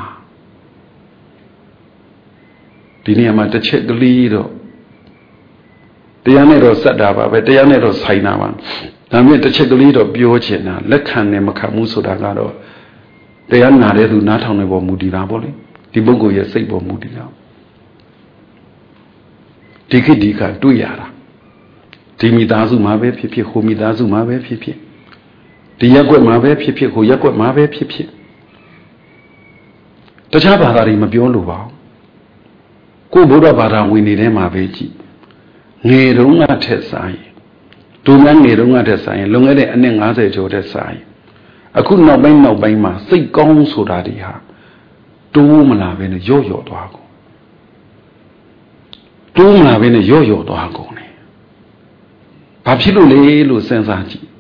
ဒီနေရာမှာတစ်ချက်ကလေးတော့တရားနဲ့တော့စက်တာပါပဲတရားနဲ့တော့ဆိုင်တာပါဒါမြင့်တစ်ချက်ကလေးတော့ပြောချင်တာလက်ခံနဲ့မခံမှုဆိုတာကတော့တရားနာတဲ့သူနားထောင်နေပေါ်မူတည်တာပေါ့လေဒီပုဂ္ဂိုလ်ရဲ့စိတ်ပေါ်မူတည်တာဒီခေတ်ဒီကတွေ့ရတာဒီမိသားစုမှာပဲဖြစ်ဖြစ်ဟိုမိသားစုမှာပဲဖြစ်ဖြစ်ဒီရက်ွက်မှာပဲဖြစ်ဖြစ်ဟိုရက်ွက်မှာပဲဖြစ်ဖြစ်တခြားဘာသာတွေမပြောလို့ပါကိုဗုဒ္ဓဘာသာဝင်နေတဲ့မှာပဲကြည့်ငယ်တုန်းကထက်စားရင်ဒုမငယ်တုန်းကထက်စားရင်လွန်ခဲ့တဲ့အနှစ်50ကျော်ထက်စားရင်အခုနောက်ပိုင်းမှာစိတ်ကောင်းဆိုတာတွေဟာတိုးမလာဘဲနဲ့ရော့ရော့သွားကုန်တိုးမလာဘဲနဲ့ရော့ရော့သွားကုန်တယ်ဘာဖြစ်လို့လဲလို့စဉ်းစားကြည့်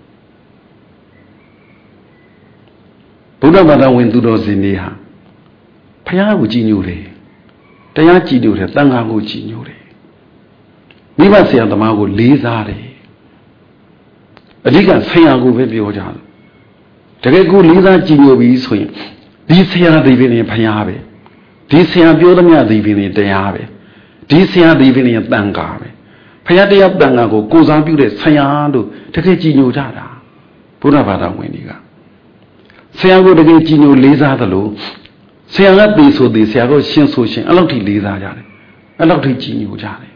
ဗုဒ္ဓဘာသာဝင်သူတော်စင်တွေဟာဘုရားကိုကြည်ညိုတယ်တရားကြည်ညိုတယ်တန်ခါကိုကြည်ညိုတယ်မိဘဆရာသမားကိုလေးစားတယ်အဓိကဆရာကိုပဲပြောကြတယ်တကယ်ကိုလေးစားကြည်ညိုပြီးဆိုရင်ဒီဆရာဒီပင်ဘုရားပဲဒီဆရာပြောသမျှဒီပင်တရားပဲဒီဆရာဒီပင်တန်ခါပဲဘုရားတရားတန်ခါကိုကိုစားပြုတဲ့ဆရာလို့တကယ်ကြည်ညိုကြတာဘုရားဘာသာဝင်တွေကဆရာကိုတကယ်ကြည်ညိုလေးစားသလိုဆရာကတည်ဆိုတည်ဆရာကိုရှင်းဆိုရှင်းအဲ့လောက်ထိလေးစားကြတယ်အဲ့လောက်ထိကြည်ညိုကြတယ်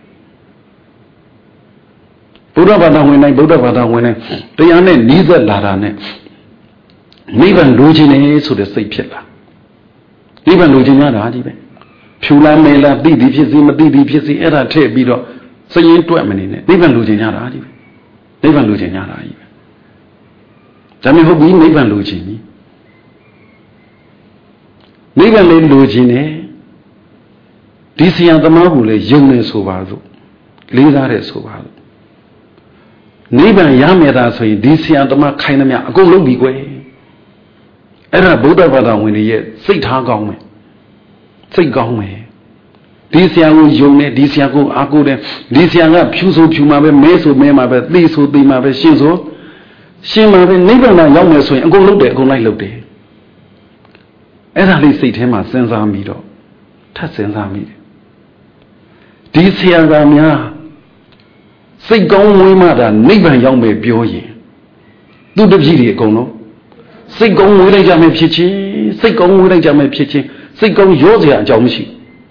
ဘုရားဘာသာဝင်တိုင်းဗုဒ္ဓဘာသာဝင်တိုင်းတရားနဲ့နီးစပ်လာတာနဲ့နိဗ္ဗာန်လိုချင်တယ်ဆိုတဲ့စိတ်ဖြစ်လာနိဗ္ဗာန်လိုချင်ရတာကြီးပဲဖြူလားမဲလားသိသည်ဖြစ်စီမသိသည်ဖြစ်စီအဲ့ဒါထည့်ပြီးတော့စရင်တွက်မနေနဲ့နိဗ္ဗာန်လိုချင်ရတာကြီးပဲနိဗ္ဗာန်လိုချင်ရတာကြီးပဲဒါမျိုးဟုတ်ပြီနိဗ္ဗာန်လိုချင်ပြီနိဗ္ဗာန်လေးလိုချင်တယ်ဒီဆရာသမားကိုလည်းယုံနေဆိုပါစို့လေးစားတဲ့ဆိုပါစို့နိဗ္ဗာန်ရမယ်သာဆိုရင်ဒီဆရာသမားခိုင်းသမျှအကုန်လုံးပြီကွယ်အဲ့ဒါဗုဒ္ဓဘာသာဝင်တွေရဲ့စိတ်ထားကောင်းမယ်စိတ်ကောင်းမယ်ဒီဆရာကိုယုံတယ်ဒီဆရာကိုအားကိုးတယ်ဒီဆရာကဖြူဆိုဖြူမှာပဲမဲဆိုမဲမှာပဲသိဆိုသိမှာပဲရှင်းဆိုရှင်းမှာပဲနိဗ္ဗာန်ရောက်မယ်ဆိုရင်အကုန်လုံးတယ်အကုန်လိုက်လုပ်တယ်အဲ့ဒါလေးစိတ်ထဲမှာစဉ်းစားပြီးတော့ထပ်စဉ်းစားမိတယ်ဒီဆရာကများစိတ်ကောင်းဝေးမှသာနိဗ္ဗာန်ရောက်မယ်ပြောရင်သူတပည့်တွေအကုန်လုံးစိတ်ကောင်းဝေးလိုက်ကြမယ်ဖြစ်ချင်းစိတ်ကောင်းဝေးလိုက်ကြမယ်ဖြစ်ချင်းစိတ်ကောင်းရောစရာအကြောင်းမရှိ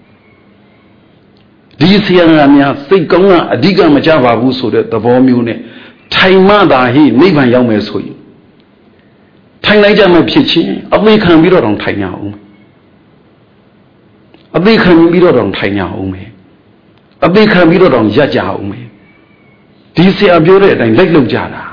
ဒီဆရာကများစိတ်ကောင်းကအဓိကမကြပါဘူးဆိုတဲ့သဘောမျိုးနဲ့ထိုင်မှသာဟိနိဗ္ဗာန်ရောက်မယ်ဆိုရင်ထိုင်လိုက်ကြမယ်ဖြစ်ချင်းအသေးခံပြီးတော့ထိုင်ရအောင်အသေးခံပြီးတော့ထိုင်ရအောင်မယ်အသေးခံပြီးတော့ရက်ကြအောင်မယ်ဒီဆရာပြောတဲ့အတိုင်းလိုက်လုပ်ကြတာ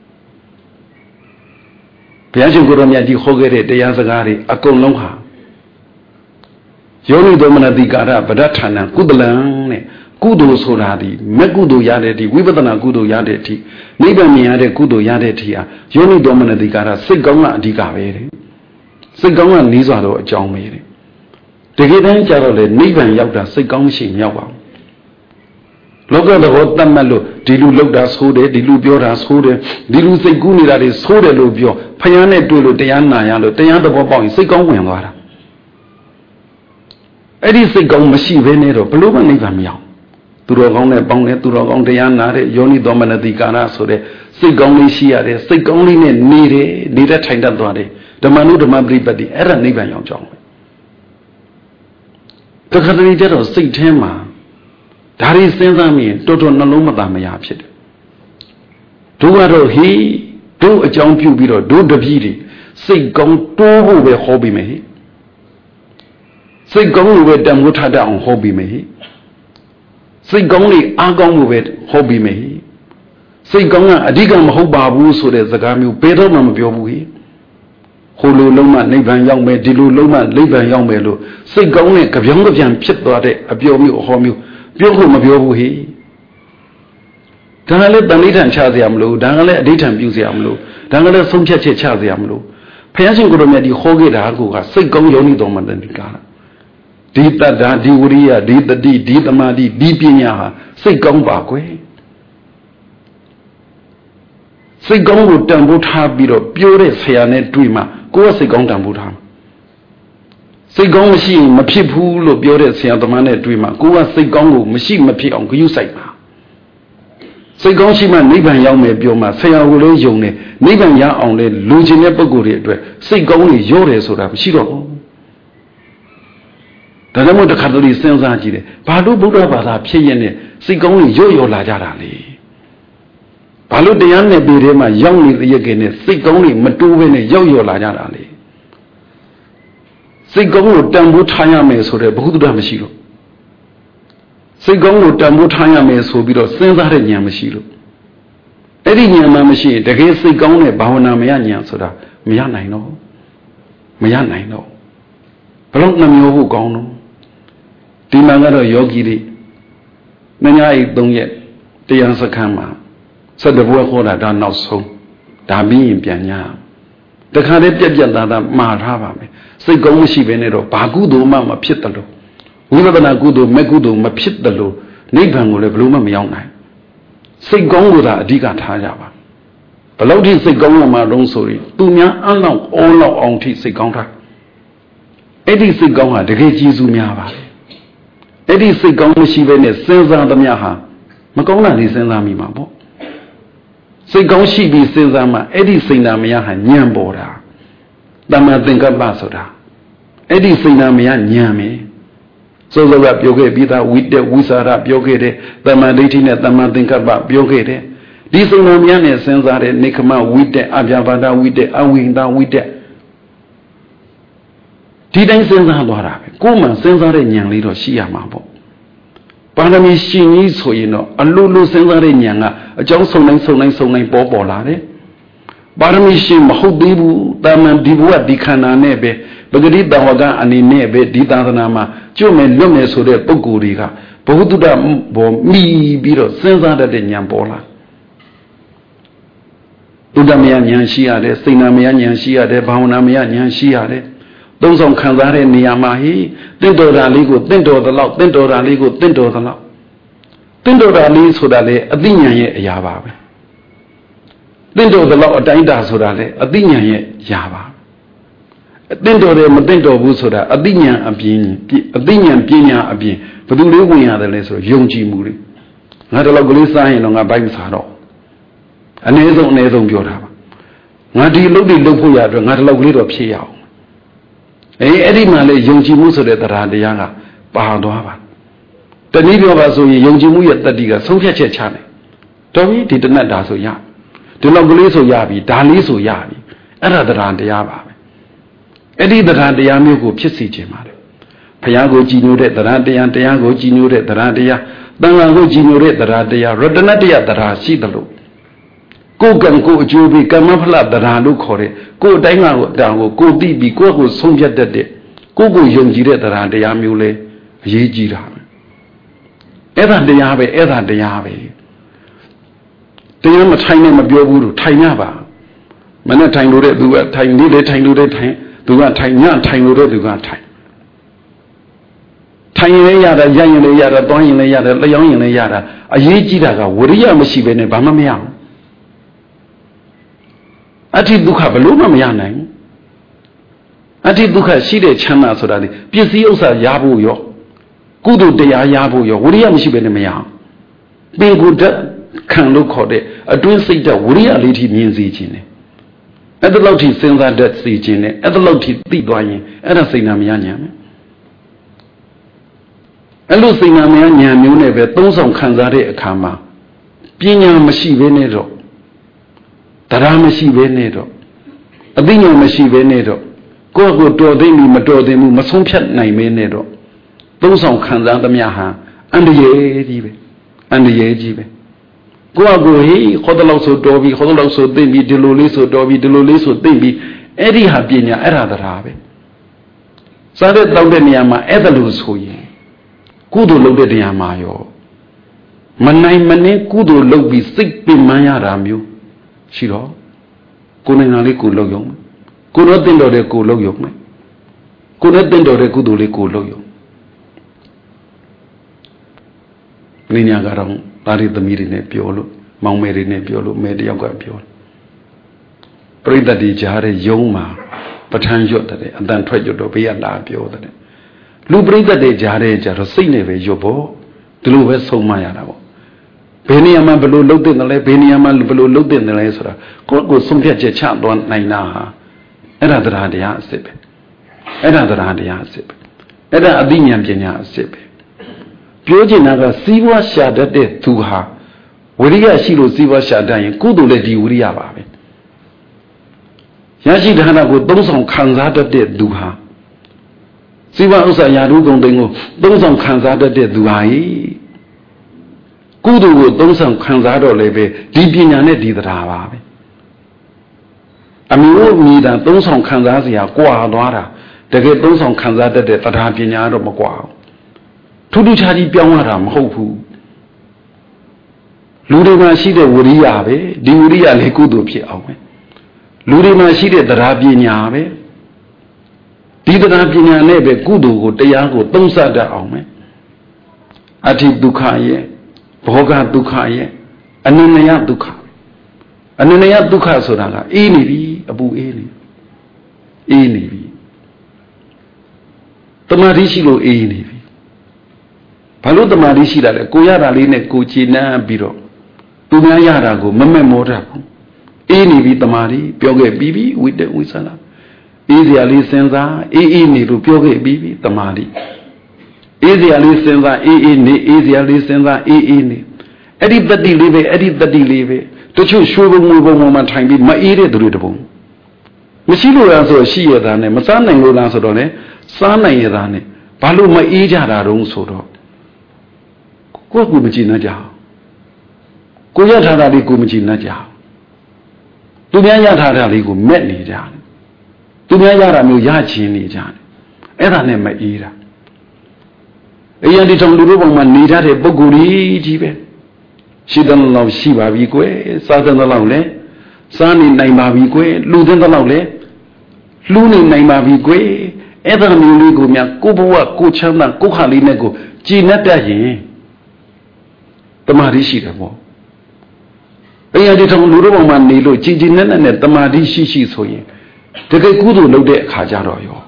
ဘုရားရှင်ကိုယ်တော်မြတ်ကြီးဟောခဲ့တဲ့တရားစကားတွေအကုန်လုံးဟာယောနိသောမနတိကာရဗဒ္ဌာဏံကုသလံနဲ့ကုသိုလ်ဆိုတာဒီမက်ကုသိုလ်ရတဲ့ဒီဝိပဿနာကုသိုလ်ရတဲ့အထိနိဗ္ဗာန်မြင်ရတဲ့ကုသိုလ်ရတဲ့အထိဟာယောနိတော်မနတိကာရစိတ်ကောင်းကအဓိကပဲတဲ့စိတ်ကောင်းကနီးစွာတော့အကြောင်းပဲတဲ့တကယ်တမ်းကျတော့လေနိဗ္ဗာန်ရောက်တာစိတ်ကောင်းမရှိမြောက်ပါဘူးလောကသဘောတတ်မှတ်လို့ဒီလူလောက်တာဆိုးတယ်ဒီလူပြောတာဆိုးတယ်ဒီလူစိတ်ကူးနေတာတွေဆိုးတယ်လို့ပြောဖယားနဲ့တွေ့လို့တရားနာရလို့တရားသဘောပေါက်ရင်စိတ်ကောင်းဝင်သွားတာအဲ့ဒီစိတ်ကောင်းမရှိဘဲနဲ့တော့ဘလို့မှနိဗ္ဗာန်မရောက်သူတော်ကောင်းနဲ့ပေါင်းတယ်သူတော်ကောင်းတရားနာတဲ့ယောနိတော်မနတိကာရဆိုတဲ့စိတ်ကောင်းလေးရှိရတယ်စိတ်ကောင်းလေးနဲ့နေတယ်နေတဲ့ထိုင်တတ်သွားတယ်ဓမ္မနုဓမ္မပရိပတ်တိအဲ့ဒါနိဗ္ဗာန်ရောက်ကြောင်းပဲတခါတလေကျတော့စိတ်ထဲမှာဒါတွေစဉ်းစားမိရင်တော်တော်နှလုံးမသားမရဖြစ်တယ်တို့ကတော့ဟိတို့အကြောင်းပြုပြီးတော့တို့တပည့်တွေစိတ်ကောင်းတိုးဖို့ပဲဟောပြီးမယ်ဟိစိတ်ကောင်းလို့ပဲတန်ဖိုးထားတတ်အောင်ဟောပြီးမယ်ဟိစိတ်ကောင်းလေးအားကောင်းဖို့ပဲဟောပြီးမယ်ဟိစိတ်ကောင်းကအဓိကမဟုတ်ပါဘူးဆိုတဲ့စကားမျိုးဘယ်တော့မှမပြောဘူးဟိဟိုလိုလုံးမှနိဗ္ဗာန်ရောက်မယ်ဒီလိုလုံးမှနိဗ္ဗာန်ရောက်မယ်လို့စိတ်ကောင်းနဲ့ကြပြောင်းကြပြန်ဖြစ်သွားတဲ့အပြောမျိုးအဟောမျိုးပြောဖို့မပြောဘူးဟိဒါကလည်းတဏှိထံချစရာမလိုဒါကလည်းအဋိဌံပြုစရာမလိုဒါကလည်းဆုံးဖြတ်ချက်ချစရာမလိုဘုရားရှင်ကိုယ်တော်မြတ်ဒီဟောခဲ့တာကစိတ်ကောင်းယောနိတော်မတန်ဒီကာဒီတတ္တာဒီဝရိယဒီတတိဒီသမာဓိဒီပညာဟာစိတ်ကောင်းပါကွယ်စိတ်ကောင်းကိုတန်ဖိုးထားပြီးတော့ပြောတဲ့ဆရာနဲ့တွေ့မှကိုယ်ကစိတ်ကောင်းတန်ဖိုးထားစိတ်ကောင်းမရှိရင်မဖြစ်ဘူးလို့ပြောတဲ့ဆရာသမားနဲ့တွေ့မှကိုယ်ကစိတ်ကောင်းကိုမရှိမဖြစ်အောင်ဂရုစိုက်ပါစိတ်ကောင်းရှိမှနိဗ္ဗာန်ရောက်မယ်ပြောမှဆရာကိုလည်းယုံတယ်နိဗ္ဗာန်ရအောင်လဲလူချင်းတဲ့ပုဂ္ဂိုလ်တွေအတွက်စိတ်ကောင်းတွေရောတယ်ဆိုတာမရှိတော့ဘူးဒါကြောင့်တခါတလေစဉ်းစားကြည့်တယ်ဘာလို့ဗုဒ္ဓဘာသာဖြစ်ရင်နဲ့စိတ်ကောင်းတွေရောလာကြတာလေဘာလို့တရားနဲ့ပြည်ထဲမှာရောက်နေတဲ့ရက်ကနဲ့စိတ်ကောင်းတွေမတိုးဘဲနဲ့ရောက်လာကြတာလေစိတ်ကောင်းကိုတန်ဖိုးထားရမယ်ဆိုတဲ့ဘုဟုတ္တမရှိလို့စိတ်ကောင်းကိုတန်ဖိုးထားရမယ်ဆိုပြီးတော့စဉ်းစားတဲ့ဉာဏ်မရှိလို့အဲ့ဒီဉာဏ်မှမရှိရင်တကယ်စိတ်ကောင်းတဲ့ဘာဝနာမရဉာဏ်ဆိုတာမရနိုင်တော့မရနိုင်တော့ဘလို့နှမျိုးဖို့ကောင်းတော့ဒီမှာကတော့ယောဂီတွေမညာဤ3ရက်တရားစခန်းမှာ7ဘွဲခေါ်တာဒါနောက်ဆုံးဒါပြီးရင်ပြန်ညာတခါတည်းပြက်ပြက်သားသားမှားထားပါမယ်စိတ်ကောင်းမရှိဘဲနဲ့တော့ဘာကုသိုလ်မှမဖြစ်တယ်လို့ဝိပဿနာကုသိုလ်မဲ့ကုသိုလ်မဖြစ်တယ်လို့နိဗ္ဗာန်ကိုလည်းဘလို့မှမရောက်နိုင်စိတ်ကောင်းကိုသာအဓိကထားကြပါဘလို့ဒီစိတ်ကောင်းမှတော့ဆိုရင်သူများအလောက်အောလောက်အောင်ထိစိတ်ကောင်းထားအဲ့ဒီစိတ်ကောင်းဟာတကယ်ကျေးဇူးများပါအဲ့ဒီစိတ်ကောင်းမရှိဘဲနဲ့စဉ်းစားသမျှဟာမကောင်းတာတွေစဉ်းစားမိမှာပေါ့စိတ်ကောင်းရှိပြီးစဉ်းစားမှအဲ့ဒီစိတ်နာမယဟာညံပေါ်တာတမ္မာသင်္ကပ္ပဆိုတာအဲ့ဒီစိတ်နာမယညံမယ်စောစောကပြောခဲ့ပြီးသားဝိတ္တဝိသရာပြောခဲ့တယ်တမ္မာဒိဋ္ဌိနဲ့တမ္မာသင်္ကပ္ပပြောခဲ့တယ်ဒီစိတ်နာမယနဲ့စဉ်းစားတဲ့နိခမဝိတ္တအပြာပါဒဝိတ္တအဝိဟိတဝိတ္တဒီတိုင်းစဉ်းစားသွားတာပဲကိုယ်မှစဉ်းစားတဲ့ဉာဏ်လေးတော့ရှိရမှာပေါ့ပါရမီရှင်ကြီးဆိုရင်တော့အလိုလိုစဉ်းစားတဲ့ဉာဏ်ကအကြောင်းစုံတိုင်းပေါ်လာတယ်ပါရမီရှင်မဟုတ်သေးဘူးတာမန်ဒီဘဝဒီခန္ဓာနဲ့ပဲပဂတိတဝကအနေနဲ့ပဲဒီသာသနာမှာကျွတ်မယ်လွတ်မယ်ဆိုတဲ့ပုဂ္ဂိုလ်တွေကဘဝတ္တဘောမိပြီးတော့စဉ်းစားတတ်တဲ့ဉာဏ်ပေါ်လာဥဒ္ဓမယဉာဏ်ရှိရတယ်စိဏမယဉာဏ်ရှိရတယ်ဘာဝနာမယဉာဏ်ရှိရတယ်သုံးဆောင်ခံစားတဲ့နေရာမှာဟိတင့်တော်တာလေးကိုတင့်တော်သလောက်တင့်တော်တာလေးကိုတင့်တော်သလောက်တင့်တော်တာလေးဆိုတာလေအသိဉာဏ်ရဲ့အရာပါပဲတင့်တော်သလောက်အတိုင်းတာဆိုတာလေအသိဉာဏ်ရဲ့အရာပါတင့်တော်တယ်မတင့်တော်ဘူးဆိုတာအသိဉာဏ်အပြင်အသိဉာဏ်ပညာအပြင်ဘယ်သူလေးဝင်ရတယ်လဲဆိုတော့ယုံကြည်မှုလေးငါတလောက်ကလေးစားရင်တော့ငါဘိုက်မစားတော့အနည်းဆုံးပြောတာပါငါဒီအလုပ်တွေလုပ်ဖို့ရအတွက်ငါတလောက်ကလေးတော့ဖြည့်ရအောင်အဲ့ဒီမှာလေယုံကြည်မှုဆိုတဲ့တရားကပါသွားပါတနည်းပြောပါဆိုရင်ယုံကြည်မှုရဲ့တတိကဆုံးဖြတ်ချက်ချတယ်တော်ပြီဒီတနတ်တာဆိုရဒီလောက်ကလေးဆိုရပြီဒါလေးဆိုရပြီအဲ့ဒါတရားပါပဲအဲ့ဒီတရားမျိုးကိုဖြစ်စေခြင်းပါလေဘုရားကိုကြည်ညိုတဲ့တရားကိုကြည်ညိုတဲ့တရားသံဃာကိုကြည်ညိုတဲ့တရားရတနတ္တယတရားရှိတယ်လို့ကိုယ်ကံကိုယ်အကျိုးပြီးကမ္မဖလတရားလို့ခေါ်တဲ့ကိုယ်အတိုင်းကအတန်ကိုသိပြီးကိုယ့်ကိုဆုံးဖြတ်တတ်တဲ့ကိုယ့်ကိုယုံကြည်တဲ့တရားမျိုးလဲအရေးကြီးတာပဲ Eda diabe, eda diabe. Diam time ma bioburu, tainaba. Mana time do it, do a time, need a time do that time, do a time, not time do it, do a time. Time yada, young yada, boy in the yada, young in the yada, a yejida, Wuria Machibene, Bamamiam. Ati Duka Baluma Mianang. Ati Duka Shide Chana Sodani, Piziosa Yabu yo. Kudu de Yabu yo, Wuria Machibene Miam. Being good. Can look at it. I don't say that reality means eating. At the lot he sends that dead siege in it, at the lot he deep dying, and I say Namianya. And Lucy Namianya, you never those on Kanzare Kama. Pina Mashi Venedo. Taramashi Venedo. A Dino Mashi Venedo. Go to them, Mato them, Masumpiat Naimenedo. Those on Kanzadamiaha, and the Yejive, and the Yejive. Go he, Hodalo so dobi, Hodalo so dimbi, Deloli so dobi, Deloli so dimbi, Eddie Habinia, Eradabe. Sadet Laudeniama, Edalus Hoye. Kudo Laudeniamayo. Manai Mane, Kudo Lobi, sick be Maya Ramu. Shiro. Kunanali Kulogum. Kunotindo de Kulogum. Kunotindo de Kuduli Kulogum. Ninagarong. Tari the meeting ne piolo, Mount Mary ne piolo, Mediaga piolo. Pray that the Jare Yoma, Patanjo today, and then try to be a la pio today. Lubri that the Jare Jarosine Jobo, the Luve so Mayarabo. Beniama below loaded in the lay, Beniama below loaded in the laser. Go some get a chant one Naina. Another idea sip. Another idea sip. Another Adinian Genia sip. Piojinaga Siva Shada de Tuha. Wuria Shiro Siva Shada in Kudule di Uria Babe. Yashi Dana go those on Kanzada de Duha. Siva Usa Yarugon Dingo, those on Kanzada de Duhai. Kudu, those on Kanzado Lebe, Dibinane di Dravabe. I mean, that those on Kanzazia, Guadara, they get those on Kanzada de Tadapinado Maguao. Tudu Chadi Piamaram, Hopu Ludima Shide Wuriabe, the Uria Lekudu Piawe. Ludima Shide the Rabinabe, Dida Rabina Nebe, Kudu, Deyago, Donsa da Ome Ati Dukaye, Boga Dukaye, Ananaya Duka. Ananaya Duka Sodana, Enivi, Abu Eni. Enivi. Tomarishilo Enivi. Palo the Marishida, Koyara Line, Kuchina Biro. Tunayara go, Mamemora. Any with the Mari, Pioge Bibi with the Wisala. Easy Ali Senza, Ni to Pioge Bibi, the Mari. Easy Ali Senza, Easy Ali Senza, Ni. Everybody live, everybody live. To choose sure move moment time be my ear to read the bone. Missilo answer she than a Masana and Lansodone, Sana Yadane, Palu my Ija Rung Sodo. What would be Naja? Kuyatara Likumichi Naja. Tumayatara Liku met Nijan. Tumayara Muyachi Nijan. Era nema ira. Ayandi Tom Luruman Nida Boguri Jibe. She don't love Shiva Vique, Southern Laule, Sunny Naima Vique, Luden the Laule, Luni Naima Vique, Ever Muligumia, Kubua, Kuchana, Kuhalinego, Gineta. The Marishi the war. Ayadi Tom Luruman Nilo, Gijin and the Marishi so ye. The Kudu load de Kajaroyo.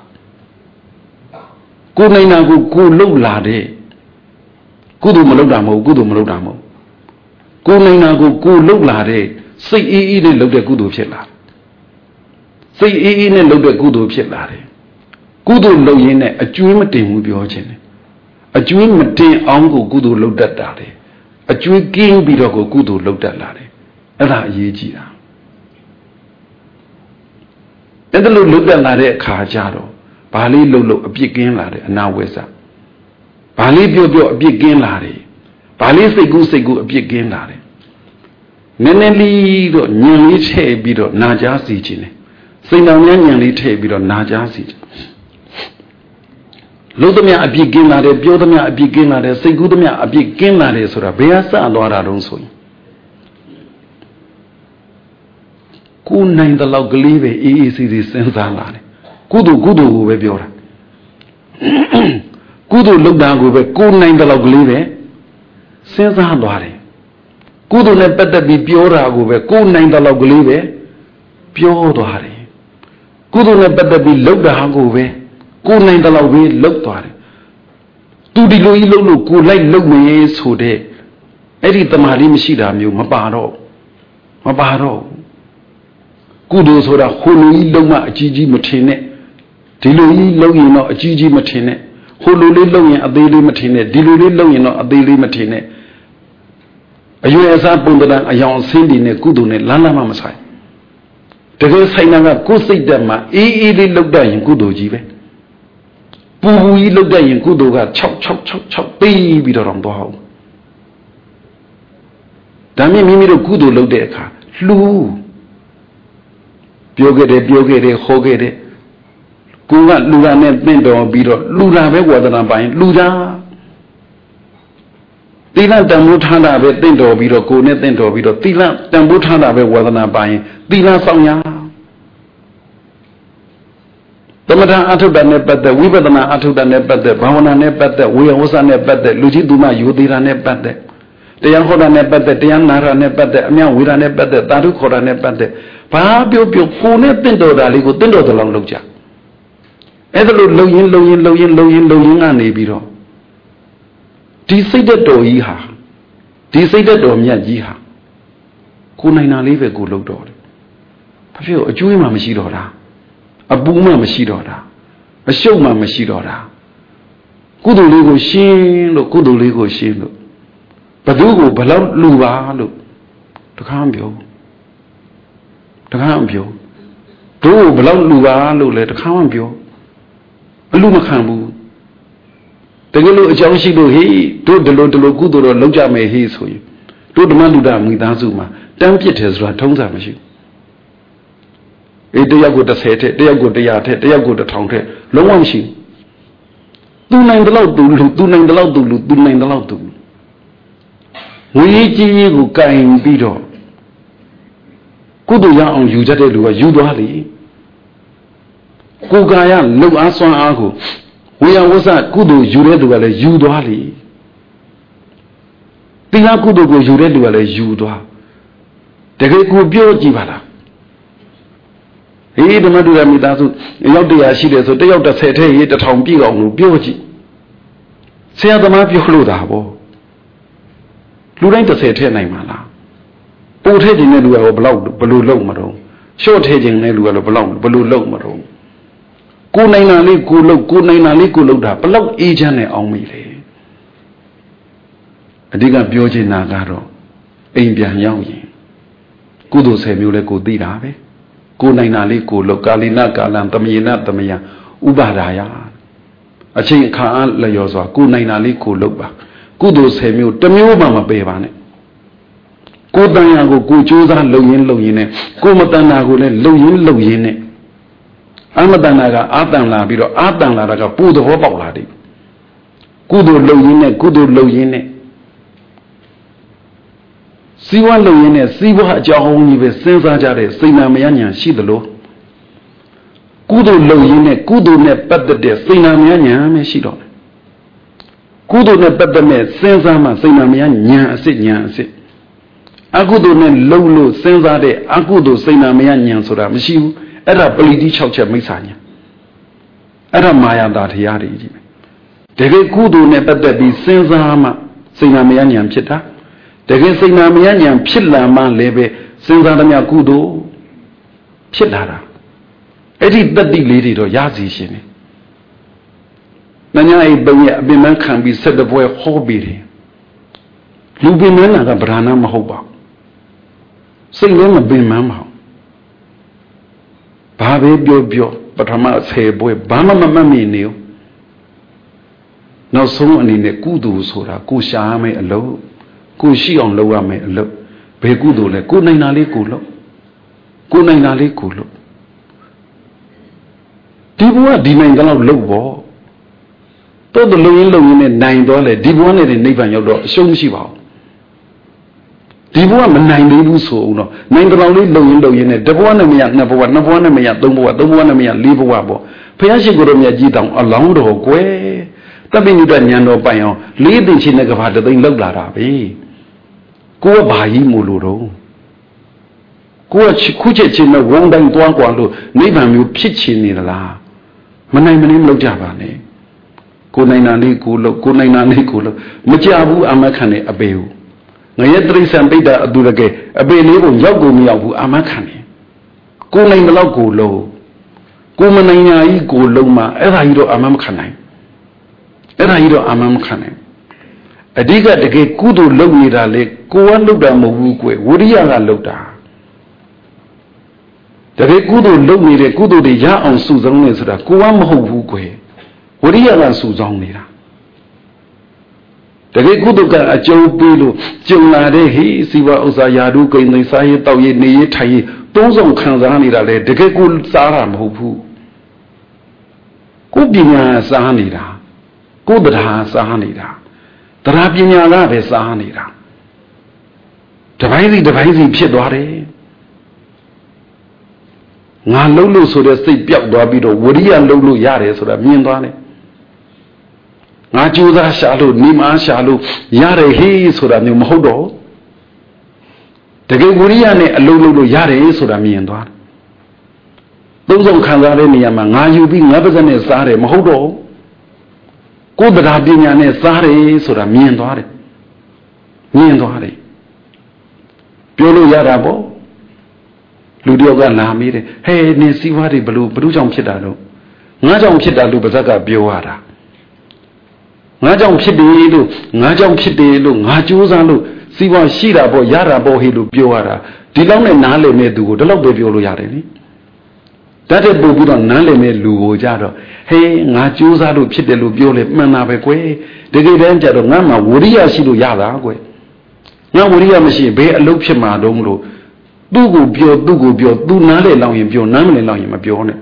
Kunina go low lade. Kudu Molodamo, Kudu Molodamo. Kunina go low lade. Say e load the Kudu Chilla. Say e load the Kudu Chillare. Kudu loyene, a Jumatin will be watching. A Jumatin uncle Kudu load that daddy. A Jew king Bidogo Kudu looked at Lade. Ella Yejira. And the looked at Lade Kajaro. Bali Lolo a big game Lade, and now where's that? Bali Bio a big game Lade. Bali Segu a big game Lade. Neneli Nyali Te Bido Naja Sijine. Say now Nyali Te Bido Naja Sijine. လို့သမျှအပြစ်ကင်းလာတယ်ပြောသမျှအပြစ်ကင်းလာတယ်စိတ်ကူးသမျှအပြစ်ကင်းလာတယ်ဆိုတာဘယ်ဟာစသွားတာတုံးဆိုရင်ကိုနိုင်တဲ့လောက်ကလေးပဲအေးအေးဆေးဆေးစဉ်းစားလာတယ်ကုသိုလ်ကိုပဲပြောတာကုသိုလ်လုပ်တာကိုပဲကိုနိုင်တဲ့လောက်ကလေးပဲစဉ်းစားသွားတယ်ကုသိုလ်နဲ့ပတ်သက်ပြီးပြောတာကိုပဲကိုနိုင်တဲ့လောက်ကလေးပဲပြောသွားတယ်ကုသိုလ်နဲ့ပတ်သက်ပြီးလုပ်တာကိုပဲကိုနိုင်တဲ့လောက်ပဲလုပ်သွားတယ်သူဒီလိုကြီးလုပ်လို့ကိုလိုက်လုပ်မယ်ဆိုတဲ့အဲ့ဒီတမာလေးမရှိတာမျိုးမပါတော့ကုသိုလ်ဆိုတာဟိုလိုကြီးလုံးမအကြီးကြီးမထင်နဲ့ဒီလိုကြီးလုံးရင်တော့အကြီးကြီးမထင်နဲ့ဟိုလိုလေးလုံးရင်အသေးလေးမထင်နဲ့ဒီလိုလေးလုံးရင်တော့အသေးလေးမထင်နဲ့အရွယ်အစားပုံတံအယောင်အဆင်းတွေနဲ့ကုသိုလ်နဲ့လမ်းမှမဆိုင်တကယ်ဆိုင်တာကကိုယ်စိတ်တက်မှာအေးအေးလေးလောက်တတ်ရင်ကုသိုလ်ကြီးပဲပူပူကြီးလောက်တတ်ရင်ကုသိုလ်က6ပေးပြီးတော့သွားအောင်ဒါမြင့်မိမိတို့ကုသိုလ်လုပ်တဲ့အခါလှူပြောခဲ့တယ်ဟောခဲ့တယ်ကိုကလူတာနဲ့တင့်တော်ပြီးတော့လူတာပဲဝါဒနာပိုင်းလူတာသီလတန်ဖိုးထားတာပဲတင့်တော်ပြီးတော့ကိုနဲ့တင့်တော်ပြီးတော့သီလတန်ဖိုးထားတာပဲဝါဒနာပိုင်းသီလဆောင်ရသမထအထုတ္တနဲ့ပတ်သက်ဝိပဿနာအထုတ္တနဲ့ပတ်သက်ဘာဝနာနဲ့ပတ်သက်ဝေယဝဆနဲ့ပတ်သက်လူကြီးသူမယူသေးတာနဲ့ပတ်သက်တရားဟောတာနဲ့ပတ်သက်တရားနာတာနဲ့ပတ်သက်အမြဝေဒာနဲ့ပတ်သက်သာဓုခေါ်တာနဲ့ပတ်သက်ဘာပြောကိုနဲ့တင့်တော်တာလေးကိုတင့်တော်သလောက်လုပ်ကြအဲ့ဒါလို့လုံရင်ကနေပြီးတော့ဒီစိတ်သက်တော်ကြီးဟာဒီစိတ်သက်တော်မြတ်ကြီးဟာကိုနိုင်တာလေးပဲကိုလုပ်တော့တယ်ဘာဖြစ်လို့အကျိုးမှမရှိတော့တာအပူမှမရှိတော့တာအရှုပ်မှမရှိတော့တာကုသိုလ်လေးကိုရှင်းလို့ဘသူကိုဘလောက်လူပါလို့တခါမပြောတို့ဘလောက်လူပါလို့လည်းတခါမှပြောအလူမခံဘူးတကယ်လို့အကြောင်းရှိလို့ဟေးတို့ဒီလိုကုသိုလ်တော့လုပ်ကြမယ်ဟေးဆိုရင်တို့ဓမ္မလူတာမိသားစုမှာတန်းပြစ်တယ်ဆိုတာထုံးစံမရှိဘူးတယောက်ကို30ထက်တယောက်ကို100ထက်တယောက်ကို1000ထက်လုံးဝမရှိဘူးသူနိုင်တယ်လို့သူနိုင်တယ်လို့ဝေးကြီးကိုကင်ပြီးတော့ကုသိုလ်ရအောင်ယူကြတဲ့လူကယူသွားလေကိုယ်ကာယလုံအားစွမ်းအားကိုဝေယဝဆကုသိုလ်ယူတဲ့သူကလည်းယူသွားလေသီလကုသိုလ်ကိုယူတဲ့လူကလည်းယူသွားတကယ်ကိုပြောကြည့်ပါလားဟေးဓမ္မတုရမိသားစုရောက်100ရှိတယ်ဆိုတယောက်30ထဲရေး1000ပြည့်အောင်လို့ပြောကြည့်ဆရာသမားပြောလို့တာဗောလူတိုင်း30ထဲနိုင်မှာလားပို့ထဲခြင်းတဲ့လူကဘယ်လိုလုပ်မတော့ရှော့ထဲခြင်းတဲ့လူကလည်းဘယ်လိုလုပ်မတော့ကိုနိုင်တာလေးကိုလုပ်တာဘယ်လောက်အေးချမ်းနေအောင်မိလေအဓိကပြောချင်တာကတော့အိမ်ပြန်ရောက်ရင်ကုသိုလ်10မျိုးလဲကိုသိတာပဲကိုနိုင်တာလေးကိုလုပ်ကာလိနကာလံသမယေနသမယဥပါဒါယအချိန်အခါအားလျော်စွာကိုနိုင်တာလေးကိုလုပ်ပါကုသိုလ်10မျိုးတစ်မျိုးမှမပယ်ပါနဲ့ကိုတန်ရာကိုကိုကြိုးစားလုပ်ရင်းနဲ့ကိုမတန်တာကိုလည်းလုပ်ရင်းနဲ့အမတန်တာကအာတန်လာပြီးတော့အာတန်လာတာကပူသဘောပေါက်လာတယ်ကုသိုလ်လုပ်ရင်းနဲ့စီးပွားလုပ်ရင်းနဲ့စီးပွားအကြောင်းကြီးပဲစဉ်းစားကြတဲ့စိတ်နာမယဉာဏ်ရှိသလိုကုသိုလ်လုပ်ရင်းနဲ့ကုသိုလ်နဲ့ပတ်သက်တဲ့စိတ်နာမယဉာဏ်ပဲရှိတော့တယ်ကုသိုလ်နဲ့ပတ်သက်တဲ့စဉ်းစားမှစိတ်နာမယဉာဏ်အစစ်အကုသိုလ်နဲ့လုံးလို့စဉ်းစားတဲ့အကုသိုလ်စိတ်နာမယဉာဏ်ဆိုတာမရှိဘူးအဲ့ဒါပလိတိ6ချက်မိစ္ဆာဉာဏ်အဲ့ဒါမာယာတာတရားတွေကြီးပဲတကယ်ကုသိုလ်နဲ့ပတ်သက်ပြီးစဉ်းစားမှစိတ်နာမယဉာဏ်ဖြစ်တာတကယ်စိတ်နာမယဉာဏ်ဖြစ်လာမှလည်းပဲစဉ်းစားသမျှကုသိုလ်ဖြစ်လာတာအဲ့ဒီတတ္တိလေးတွေတော့ရစီရှင်တယ်။နညာအိပ်3ရက်အပင်ပန်းခံပြီး7ပွဲဟောပြီးတယ်လူပင်မန်းတာကဗราဏမဟုတ်ပါဘူးစိတ်လည်းမပင်မန်းပါဘူးဘာပဲပြောပထမ10ပွဲဘာမှမမှတ်မိနေဘူးနောက်ဆုံးအနေနဲ့ကုသိုလ်ဆိုတာကိုရှာရမယ်အလုပ်ကိုရှိအောင်လုပ်ရမယ်အလုပ်ဘယ်ကုသိုလ်လဲကိုနိုင်တာလေးကိုလုပ်ဒီဘုရားဒီနိုင်တော့လုပ်ပေါ့多的录音呢，难多了，地方呢的那番要到休息吧。地方们难的不说了，难得到的录音呢，这不那么样，那不那么样，东不那么样，里不不，不要是个人家激动，老多贵，特别你的年老朋友，里头去那个话都得录啦啦呗，过把一木路喽。过去苦切去那王灯多光路，那番有脾气你的啦，没老家吧呢？过那里过了，没家务阿妈看的阿伯，我也得上辈的都那个阿伯那个要过没要过阿妈看的，过那老过了，过么那样一过了嘛，他一路阿妈看来，阿妈看来，这个过度老你的嘞，过完老的没无过，我的样个老的。这个古都老你的古都的家昂苏中的是的，古往后无归，我的也按苏中的啦。这个古都跟交背路，将来的嘿，是话欧沙亚路跟那啥些道业那些产业，都从看上你了嘞。这个古啥啦冇谱，古边呀啥你啦，古的他啥你啦，的他边呀那边啥你啦，这牌子撇多嘞。我老说的谁表达比如我的也老压的说的面多呢，我就在下路，你妈下路压的嘿说的你们好多，这个我的也呢老压的说的面多，都从看上的你嘛，我有比我不是那啥的么好多，古的他比人家那啥的说的面多的，表露压的不？လူတယောက်ကလာမေးတယ်ဟဲ့နင်စီးပွားတွေဘလို့ကြောင့်ဖြစ်တာလို့ငါကြောင့်ဖြစ်တာလို့ပါဇက်ကပြောရတာငါကြောင့်ဖြစ်တယ်လို့ငါကြိုးစားလို့စီးပွားရှိတာပေါ့ရတာပေါ့ဟေ့လို့ပြောရတာဒီလောက်နဲ့နားလည်မဲ့သူကိုဒီလောက်ပဲပြောလို့ရတယ်နိတတ်တဲ့ပို့ပြီးတော့နားလည်မဲ့လူကိုကြတော့ဟေးငါကြိုးစားလို့ဖြစ်တယ်လို့ပြောလေမှန်တာပဲကွယ်တကယ်တမ်းကျတော့ငါမှဝရိယရှိလို့ရတာကွယ်ငါဝရိယမရှိဘယ်အလုပ်ဖြစ်မှာတုံးလို့သူ့ကိုပြောသူနားလေလောင်ရင်ပြောနားမလဲလောင်ရင်မပြောနဲ့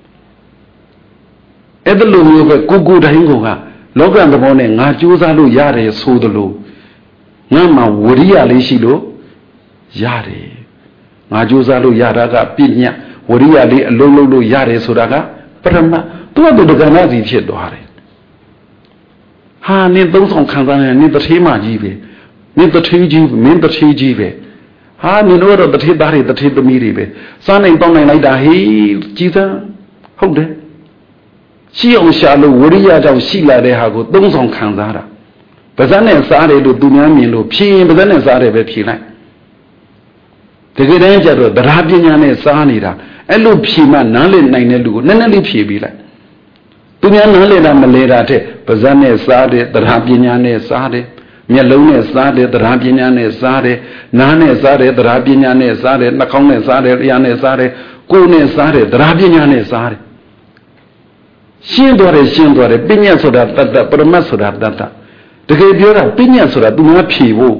အဲ့ဒါလိုမျိုးပဲကိုတိုင်းကလောကသဘောနဲ့ငါကြိုးစားလို့ရတယ်ဆိုသလိုငါမှဝရိယလေးရှိလို့ရတယ်ငါကြိုးစားလို့ရတာကပညာဝရိယလေးအလုံးလုံးလို့ရတယ်ဆိုတာကပရမတ်သူကဒကနာစီဖြစ်သွားတယ်ဟာနင်သုံးဆောင်ခံစားနေနင်တထေးမကြီးပဲနင်တထေးကြီးမင်းတထေးကြီးပဲဟာနင်တို့တော့တထေးသားတွေတထေးသမီးတွေပဲစားနိုင်တောင်းနိုင်လိုက်တာဟေးကြီးစမ်းဟုတ်တယ်ရှိအောင်ရှာလို့ဝရိယကြောင့်ရှိလာတဲ့ဟာကိုသုံးဆောင်ခံစားတာပါဇက်နဲ့စားတယ်လို့သူများမြင်လို့ဖြေရင်ပါဇက်နဲ့စားတယ်ပဲဖြေလိုက်တကယ်တမ်းကျတော့တရားပညာနဲ့စားနေတာအဲ့လိုဖြေမှနားလည်နိုင်တဲ့လူကိုနည်းနည်းလေးဖြေပေးလိုက်သူများနားလည်တာမလဲတာတဲ့ပါဇက်နဲ့စားတယ်တရားပညာနဲ့စားတယ်မျက်လုံးနဲ့စားတယ်တရားပညာနဲ့စားတယ်နားနဲ့စားတယ်တရားပညာနဲ့စားတယ်နှာခေါင်းနဲ့စားတယ်လျှာနဲ့စားတယ်ကိုယ်နဲ့စားတယ်တရားပညာနဲ့စားတယ်ရှင်းသွားတယ်ပညာဆိုတာတတ္တပရမတ်ဆိုတာတတ္တတကယ်ပြောတာပညာဆိုတာသူများဖြေဖို့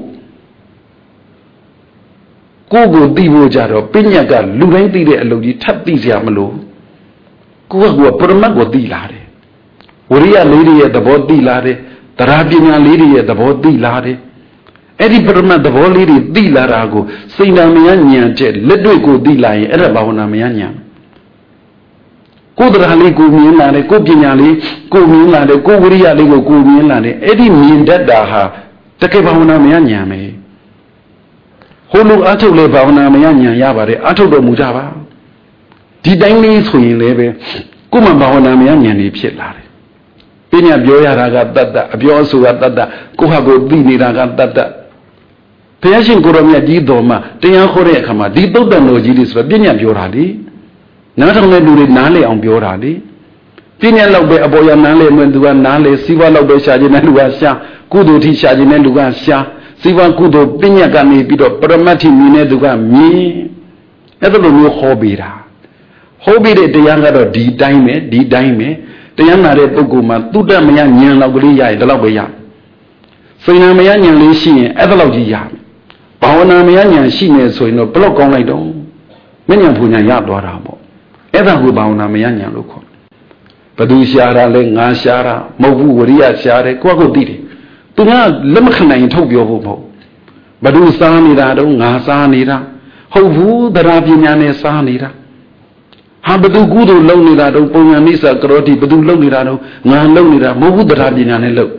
ကိုသိဖို့ကြတော့ပညာကလူတိုင်းသိတဲ့အလုပ်ကြီးထပ်သိစရာမလိုကိုကပရမတ်ကိုသိလာတယ်ဝရိယလေးတွေရဲ့သဘောသိလာတယ်တရားပညာလေးတွေရဲ့သဘောသိလာတယ်အဲ့ဒီပရမတ်သဘောလေးတွေသိလာတာကိုစိတ်နာမယဉာဏ်ကျက်လက်တွေ့ကိုသိလာရင်အဲ့ဒါဘာဝနာမယဉာဏ်ကိုယ်တရားလေးကိုမြင်လာတယ်ကိုယ်ပညာလေးကိုမြင်လာတယ်ကိုယ်ဝိရိယလေးကိုမြင်လာတယ်အဲ့ဒီမြင်တတ်တာဟာတကယ်ဘာဝနာမယဉာဏ်ပဲဟိုလူအထုတ်လေဘာဝနာမယဉာဏ်ရပါတယ်အထုတ်တော်မူကြပါဒီတိုင်းလေးဆိုရင်လည်းပဲကိုယ်မှဘာဝနာမယဉာဏ်လေးဖြစ်လာတယ်ပညာပြောရတာကတတ္တအပြောအဆိုကတတ္တကိုယ့်ဟာကိုယ်သိနေတာကတတ္တဘုရားရှင်ကိုရောမြတ်ကြီးတော်မှာတရားဟောတဲ့အခါမှာဒီသုတ်တန်တော်ကြီးလေးဆိုတော့ပညာပြောတာလေနားထောင်တဲ့လူတွေနားလည်အောင်ပြောတာလေပညာလောက်ပဲအပေါ်ရနားလည်မှသူကနားလည်စီးပွားလောက်ပဲရှာခြင်းတဲ့လူကရှာကုသိုလ်ထိရှာခြင်းတဲ့လူကရှာစီးပွားကုသိုလ်ပညာကနေပြီးတော့ပရမတ်ထိမြင်တဲ့သူကမြင်အဲ့ဒါလိုမျိုးဟောပေးတာဟောပေးတဲ့တရားကတော့ဒီတိုင်းပဲတရားနာတဲ့ပုဂ္ဂိုလ်မှာသုတ္တမယဉာဏ်လောက်ကလေးရရင်ဒီလောက်ပဲရစိဏမယဉာဏ်လေးရှိရင်အဲ့ဒါလောက်ကြီးရဘာဝနာမယဉာဏ်ရှိနေဆိုရင်တော့ဘလောက်ကောင်းလိုက်တော့မဉဏ်ပူဉဏ်ရသွားတာပေါ့အဲ့ဒါကိုဘာဝနာမယဉာဏ်လို့ခေါ် Badu Shara, Nga Shara, Mobu, Waria Share, Quagodi. Do not Lemkana in Tokyo. Badu Sanida, Nga Sanida, Hovu, the Rabian Sanida. Habadu Gudu Lonidado, Ponganisa, Groti, Badu Lonidado, Nga Lonida, Mobu the Rabian Lo.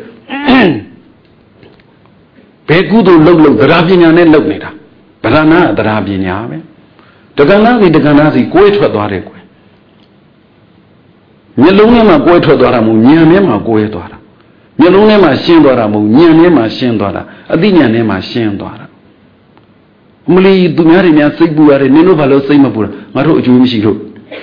Begudu Lolo, the Rabian and Lonida. Barana, the Rabian. The Ganazi, Quet for Dore. Nyalunema Quet Doramu, Nyamema Quetora. Nyalunema Shindoramu, Nyamema Shindora, Adinia Nema Shindora. Muli Dumarian Sibuare, Ninovalo Simapura, Maro Jumishiro.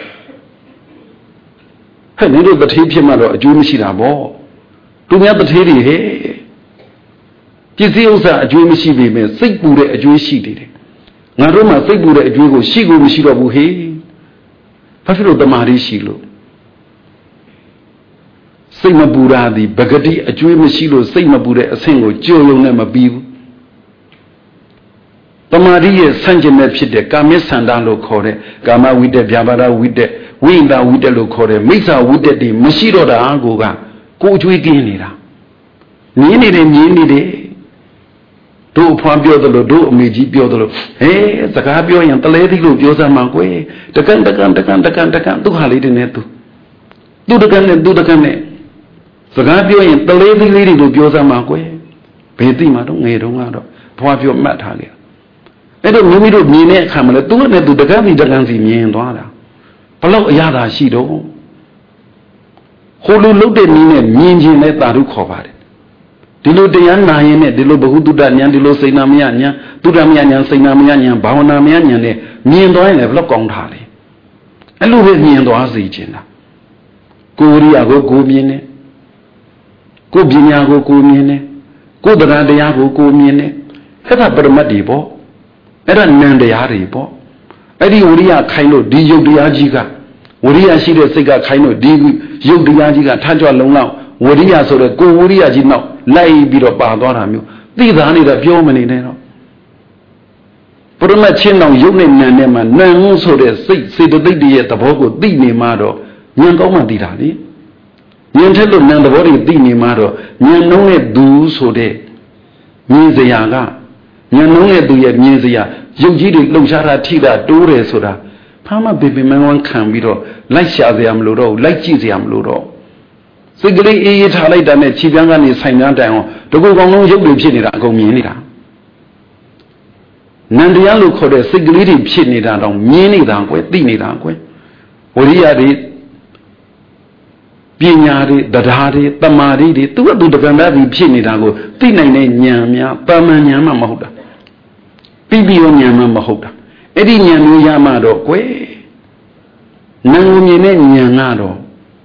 Hey, Nino the Tipimaro, Jumishira Bo. Do me the Teddy, hey. Kiziosa, Jumishibi, Sigure, a Jewish did. Naruma Sigure, a Jugo, Shigo Mishirabu, hey. Pafiro the Mari Shilo. Sima Buradi, Bagadi, a Jew Mishilo, Sima Bure, a single, Joyo Nema Bibu. The Maria Sanjanet Pide, Kame Sandalo Kore, Gama with the Biabara with the Winda with the Lokore, Misa with the Mashiro da Angoga, go to Iginira. Nini. Do Pambio the Lodo, Meji Biodolo, eh, the Cabio and the lady who goes on my way, the can, do Halid in it. Do the gun and do the gun. The Cabio and the lady who goes on my way. Petima don't need on Pavio Matalia. I don't know me to mean it, Hamlet, do it to the Gavi the Ganzi me and Dora. Palo Yada Shido. Holu looked at me and mean let Taru cover it. Dilo de Yana, Dilo Bahududan, Dilo Sainamiania, Dudamian, Sainamian, Baonamian, me and I have looked on Harley. I look at me and Oazi Jena. Guriago Gumine, Gubiniago Gumine, Gudradiago Gumine, Heta Bermadibo, Eran Mandearibo, Edi Uria Kaino, Dio Diagiga, Uria Shida Sega Kaino, Dio Diagiga, Tajua Longa, Uria so the Guria Gino. Lay bit of Badoramu. These are only the Germany. Put a machine on Yunin Nanema, none so they say the lady at the Bogo, Dini Mado, Yangoma Didani. Yantelo Nandabori Dini Mado, Yanone do so de Mizayaga, Yanone do yet Mizia, Yuji Lushara Tida, Dore Soda, Pama baby man can be like Shaziam Ludo, like Chiziam Ludo. Sigli eat Halai done a Chibianga is signed down to go on your Pinida, go Minida. Nandialu called a Sigliti Pinida on Minida, Dinida. Uriadi Pinyari, Dadari, Tamari, to do the Gandari Pinida, Tina Nyamia, Pamanyama Mahuda. Pibio Nyama Mahuda. Edinia Yamado, Que Nangumine Nyanado.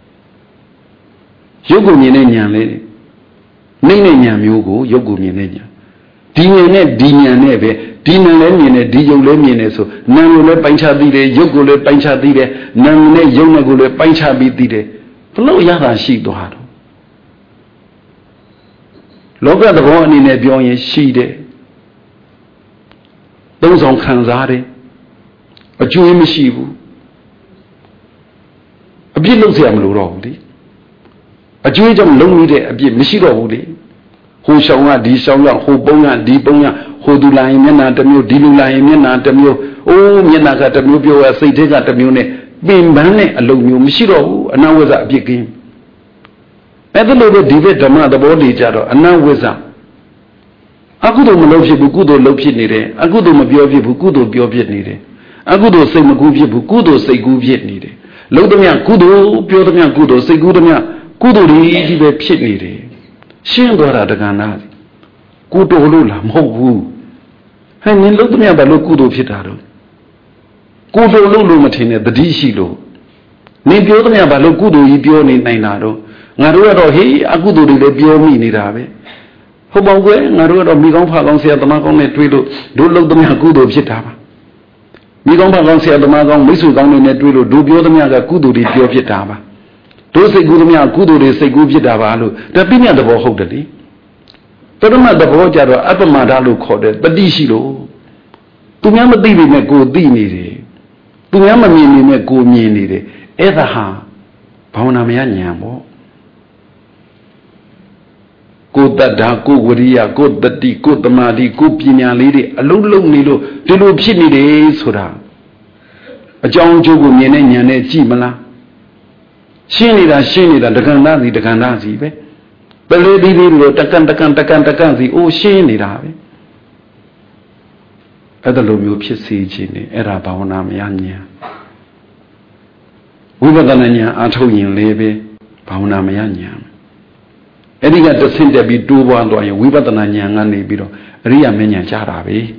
Yogo Minenya lady. Nene Yogo, Yogo Minenya. Dina neve, Dina Lemine, Dio Lemine, so Namule Pancha Dide, Yogo le Pancha Dide, Namune Yonagule Pancha Bidide. Flow Yada sheep to Hado. Loga the one in a Bion she de. Those on Kanzare, a Jew Mishibu. A bit looks Yamlu. A Jewish lonely day, a bit Mishiro, who shall not de Shaula, who Bonga, de Bonga, who do lie Mena, the Mu, Dilula, Mena, the Mu, oh, Menaka, the Mubio, as they take at the Mune, being Bane, a long new Mishiro, and now was a big game. At the lower divide the mother body jar, and now was a Agudo Malofi Bukudo Lopinide, Agudo Mabiovi Bukudo Biovietnide, Agudo say Maguvi Bukudo say Guvietnide, Lodomia Kudo, Piotramia Kudo, say Gudamia. Kuduri be pitniri. Shindora the Ganadi. Kudo Lula, Mogu. And in Lodomia Balo Kudo Pitaro. Kudo Lulu Matine, the Dishilo. Nibiodomia Balo Kudo Ibioni Nainado. Naruado he, Agudo de Biomi Nirabe. Hobogue, Naruado Migon Palon Sia the Magon Netwido, do look the Miagudo Pitava. Migon Palon Sia the Magon, Misu Gon Netwido, do Biodomia Kudo di Piopitava. Those say good me are good, they say good Yadavalu, the Pinia the Bohodali. Todama the Bojaro, Abamadalu called it, the Dishilo. To Yama Divi me go Dini. To Yama Mini me go Mini. Edaha. ဘာဝနာမရညာပေါ့ကိုယ်တတ္တာကိုယ်ဝရိယကိုယ်တတိကိုယ်တမာတိကိုယ်ပညာလေးတွေအလုံးလုံးနေလို့ဒီလိုဖြစ်နေတယ်ဆိုတာအကြောင်းအကျိုးကိုမြင်တဲ့ဉာဏ်နဲ့ကြည့်မလားရှင်းနေတာတက္ကန္တစီပဲပလေးသေးသေးလို့တက္ကန့်စီအိုးရှင်းနေတာပဲအဲ့ဒါလိုမျိုးဖြစ်စေခြင်းနဲ့အဲ့ဒါဘာဝနာမရညာဝိပဿနာဉာဏ်အားထုတ်ရင်လည်းပဲဘာဝနာမရညာအဲ့ဒီကတဆင့်တက်ပြီးတိုးပွားသွားရင်ဝိပဿနာဉာဏ်ကနေပြီးတော့အရိယာမဉာဏ်ကြားတာပဲ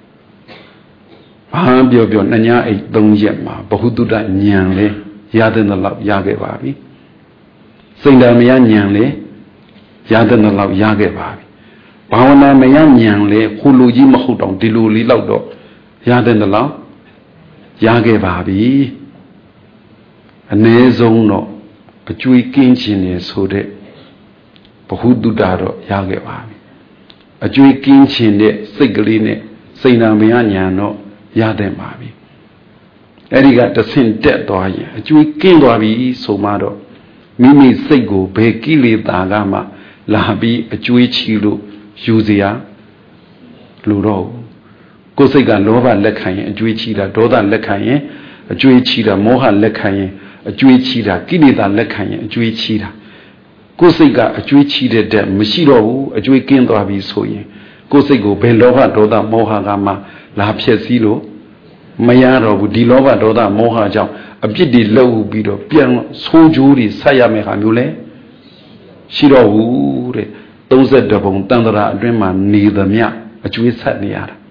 ဘာပြောနှညာအိတ်3ရက်မှာဘ ഹു တုတ္တဉာဏ်လေရတဲ့လောက်ရခဲ့ပါပြီစိတ်ဓာမယဉာဏ်လေရတဲ့လောက်ရခဲ့ပါပြီဘာဝနာမယဉာဏ်လေဟိုလူကြီးမဟုတ်တော့ဒီလူလေးလောက်တော့ရတဲ့လောက်ရခဲ့ပါပြီအ ਨੇ ဆုံးတော့အကျွေးကင်းခြင်းနေဆိုတဲ့ဘ ഹു တုတ္တတော့ရခဲ့ပါပြီအကျွေးကင်းခြင်းတဲ့စိတ်ကလေးနဲ့စိတ်ဓာမယဉာဏ်တော့ရတဲ့ပါပြီအဲ့ဒီကတဆင့်တက်သွားရင်အကျွေးကင်းသွားပြီဆိုမှတော့မိမိစိတ်ကိုဘယ်ကိလေသာကမှလာပြီးအကျွေးချီလို့ယူเสียလူတော့ကိုယ်စိတ်ကလောဘလက်ခံရင်အကျွေးချီတာဒေါသလက်ခံရင်အကျွေးချီတာမောဟလက်ခံရင်အကျွေးချီတာကိလေသာလက်ခံရင်အကျွေးချီတာကိုယ်စိတ်ကအကျွေးချီတဲ့တက်မရှိတော့ဘူးအကျွေးကင်းသွားပြီဆိုရင်ကိုယ်စိတ်ကိုဘယ်လောဘဒေါသမောဟကမှလာဖျက်ဆီးလို့မရတော့ဘူးဒီလောဘဒေါသမောဟကြောင့်အပြစ်တွေလှုပ်ပြီးတော့ပြန်ဆိုးကျိုးတွေဆက်ရမယ်ဟာမျိုးလဲရှိတော့ဘူးတဲ့32ပုံတန်တရာအတွင်းမှာနေသမျှအကျွေးဆက်နေရတာ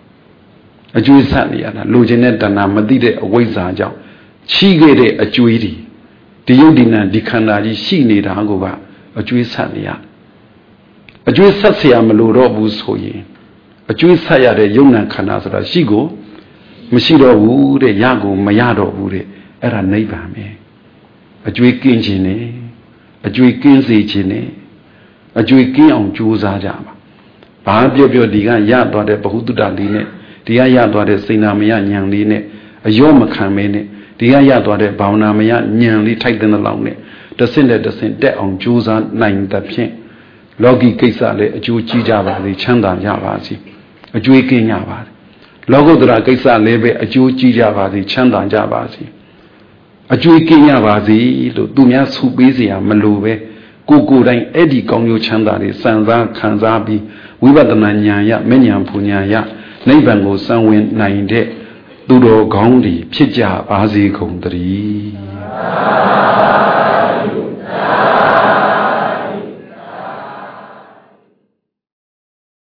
လူချင်းတဲ့တဏှာမသိတဲ့အဝိဇ္ဇာကြောင့်ချီးခဲ့တဲ့အကျွေးတွေဒီယုတ်ဒီနံဒီခန္ဓာကြီးရှိနေတာကိုကအကျွေးဆက်နေရအကျွေးဆက်เสียမလို့တော့ဘူးဆိုရင်အကျွေးဆက်ရတဲ့ယုံနံခန္ဓာဆိုတာရှိကိုမရှိတော့ဘူးတဲ့ရကိုမရတော့ဘူးတဲ့အဲ့ဒါနိဗ္ဗာန်ပဲအကျွေးကင်းခြင်းနဲ့အကျွေးကင်းစေခြင်းနဲ့အကျွေးကင်းအောင်ကြိုးစားကြပါဘာပြောဒီကရသွားတဲ့ဘ ഹു တုတ္တလေးနဲ့ဒီကရသွားတဲ့စိဏမယဉာဏ်လေးနဲ့အယောမခံမဲနဲ့ဒီကရသွားတဲ့ဘာဝနာမယဉာဏ်လေးထိုက်တဲ့လောက်နဲ့တဆင့်တက်အောင်ကြိုးစားနိုင်တဲ့ဖြင့်လောကီကိစ္စလည်းအကျိုးကြီးကြပါစေချမ်းသာကြပါစေအကျွေးကင်းကြပါစေလောကုတ္တရာကိစ္စလည်းပဲအကျိုးကြီးကြပါစေချမ်းသာကြပါစေအကျွေးကင်းကြပါစေလို့သူများဆုပေးเสียမလိုပဲကိုယ်တိုင်အဲ့ဒီကောင်းကျိုးချမ်းသာတွေစံစားခံစားပြီးဝိပဿနာဉာဏ်ရမဉဏ်ဖူဉာဏ်ရနိဗ္ဗာန်ကိုစံဝင်နိုင်တဲ့သူတော်ကောင်းတွေဖြစ်ကြပါစေကုန်သတည်း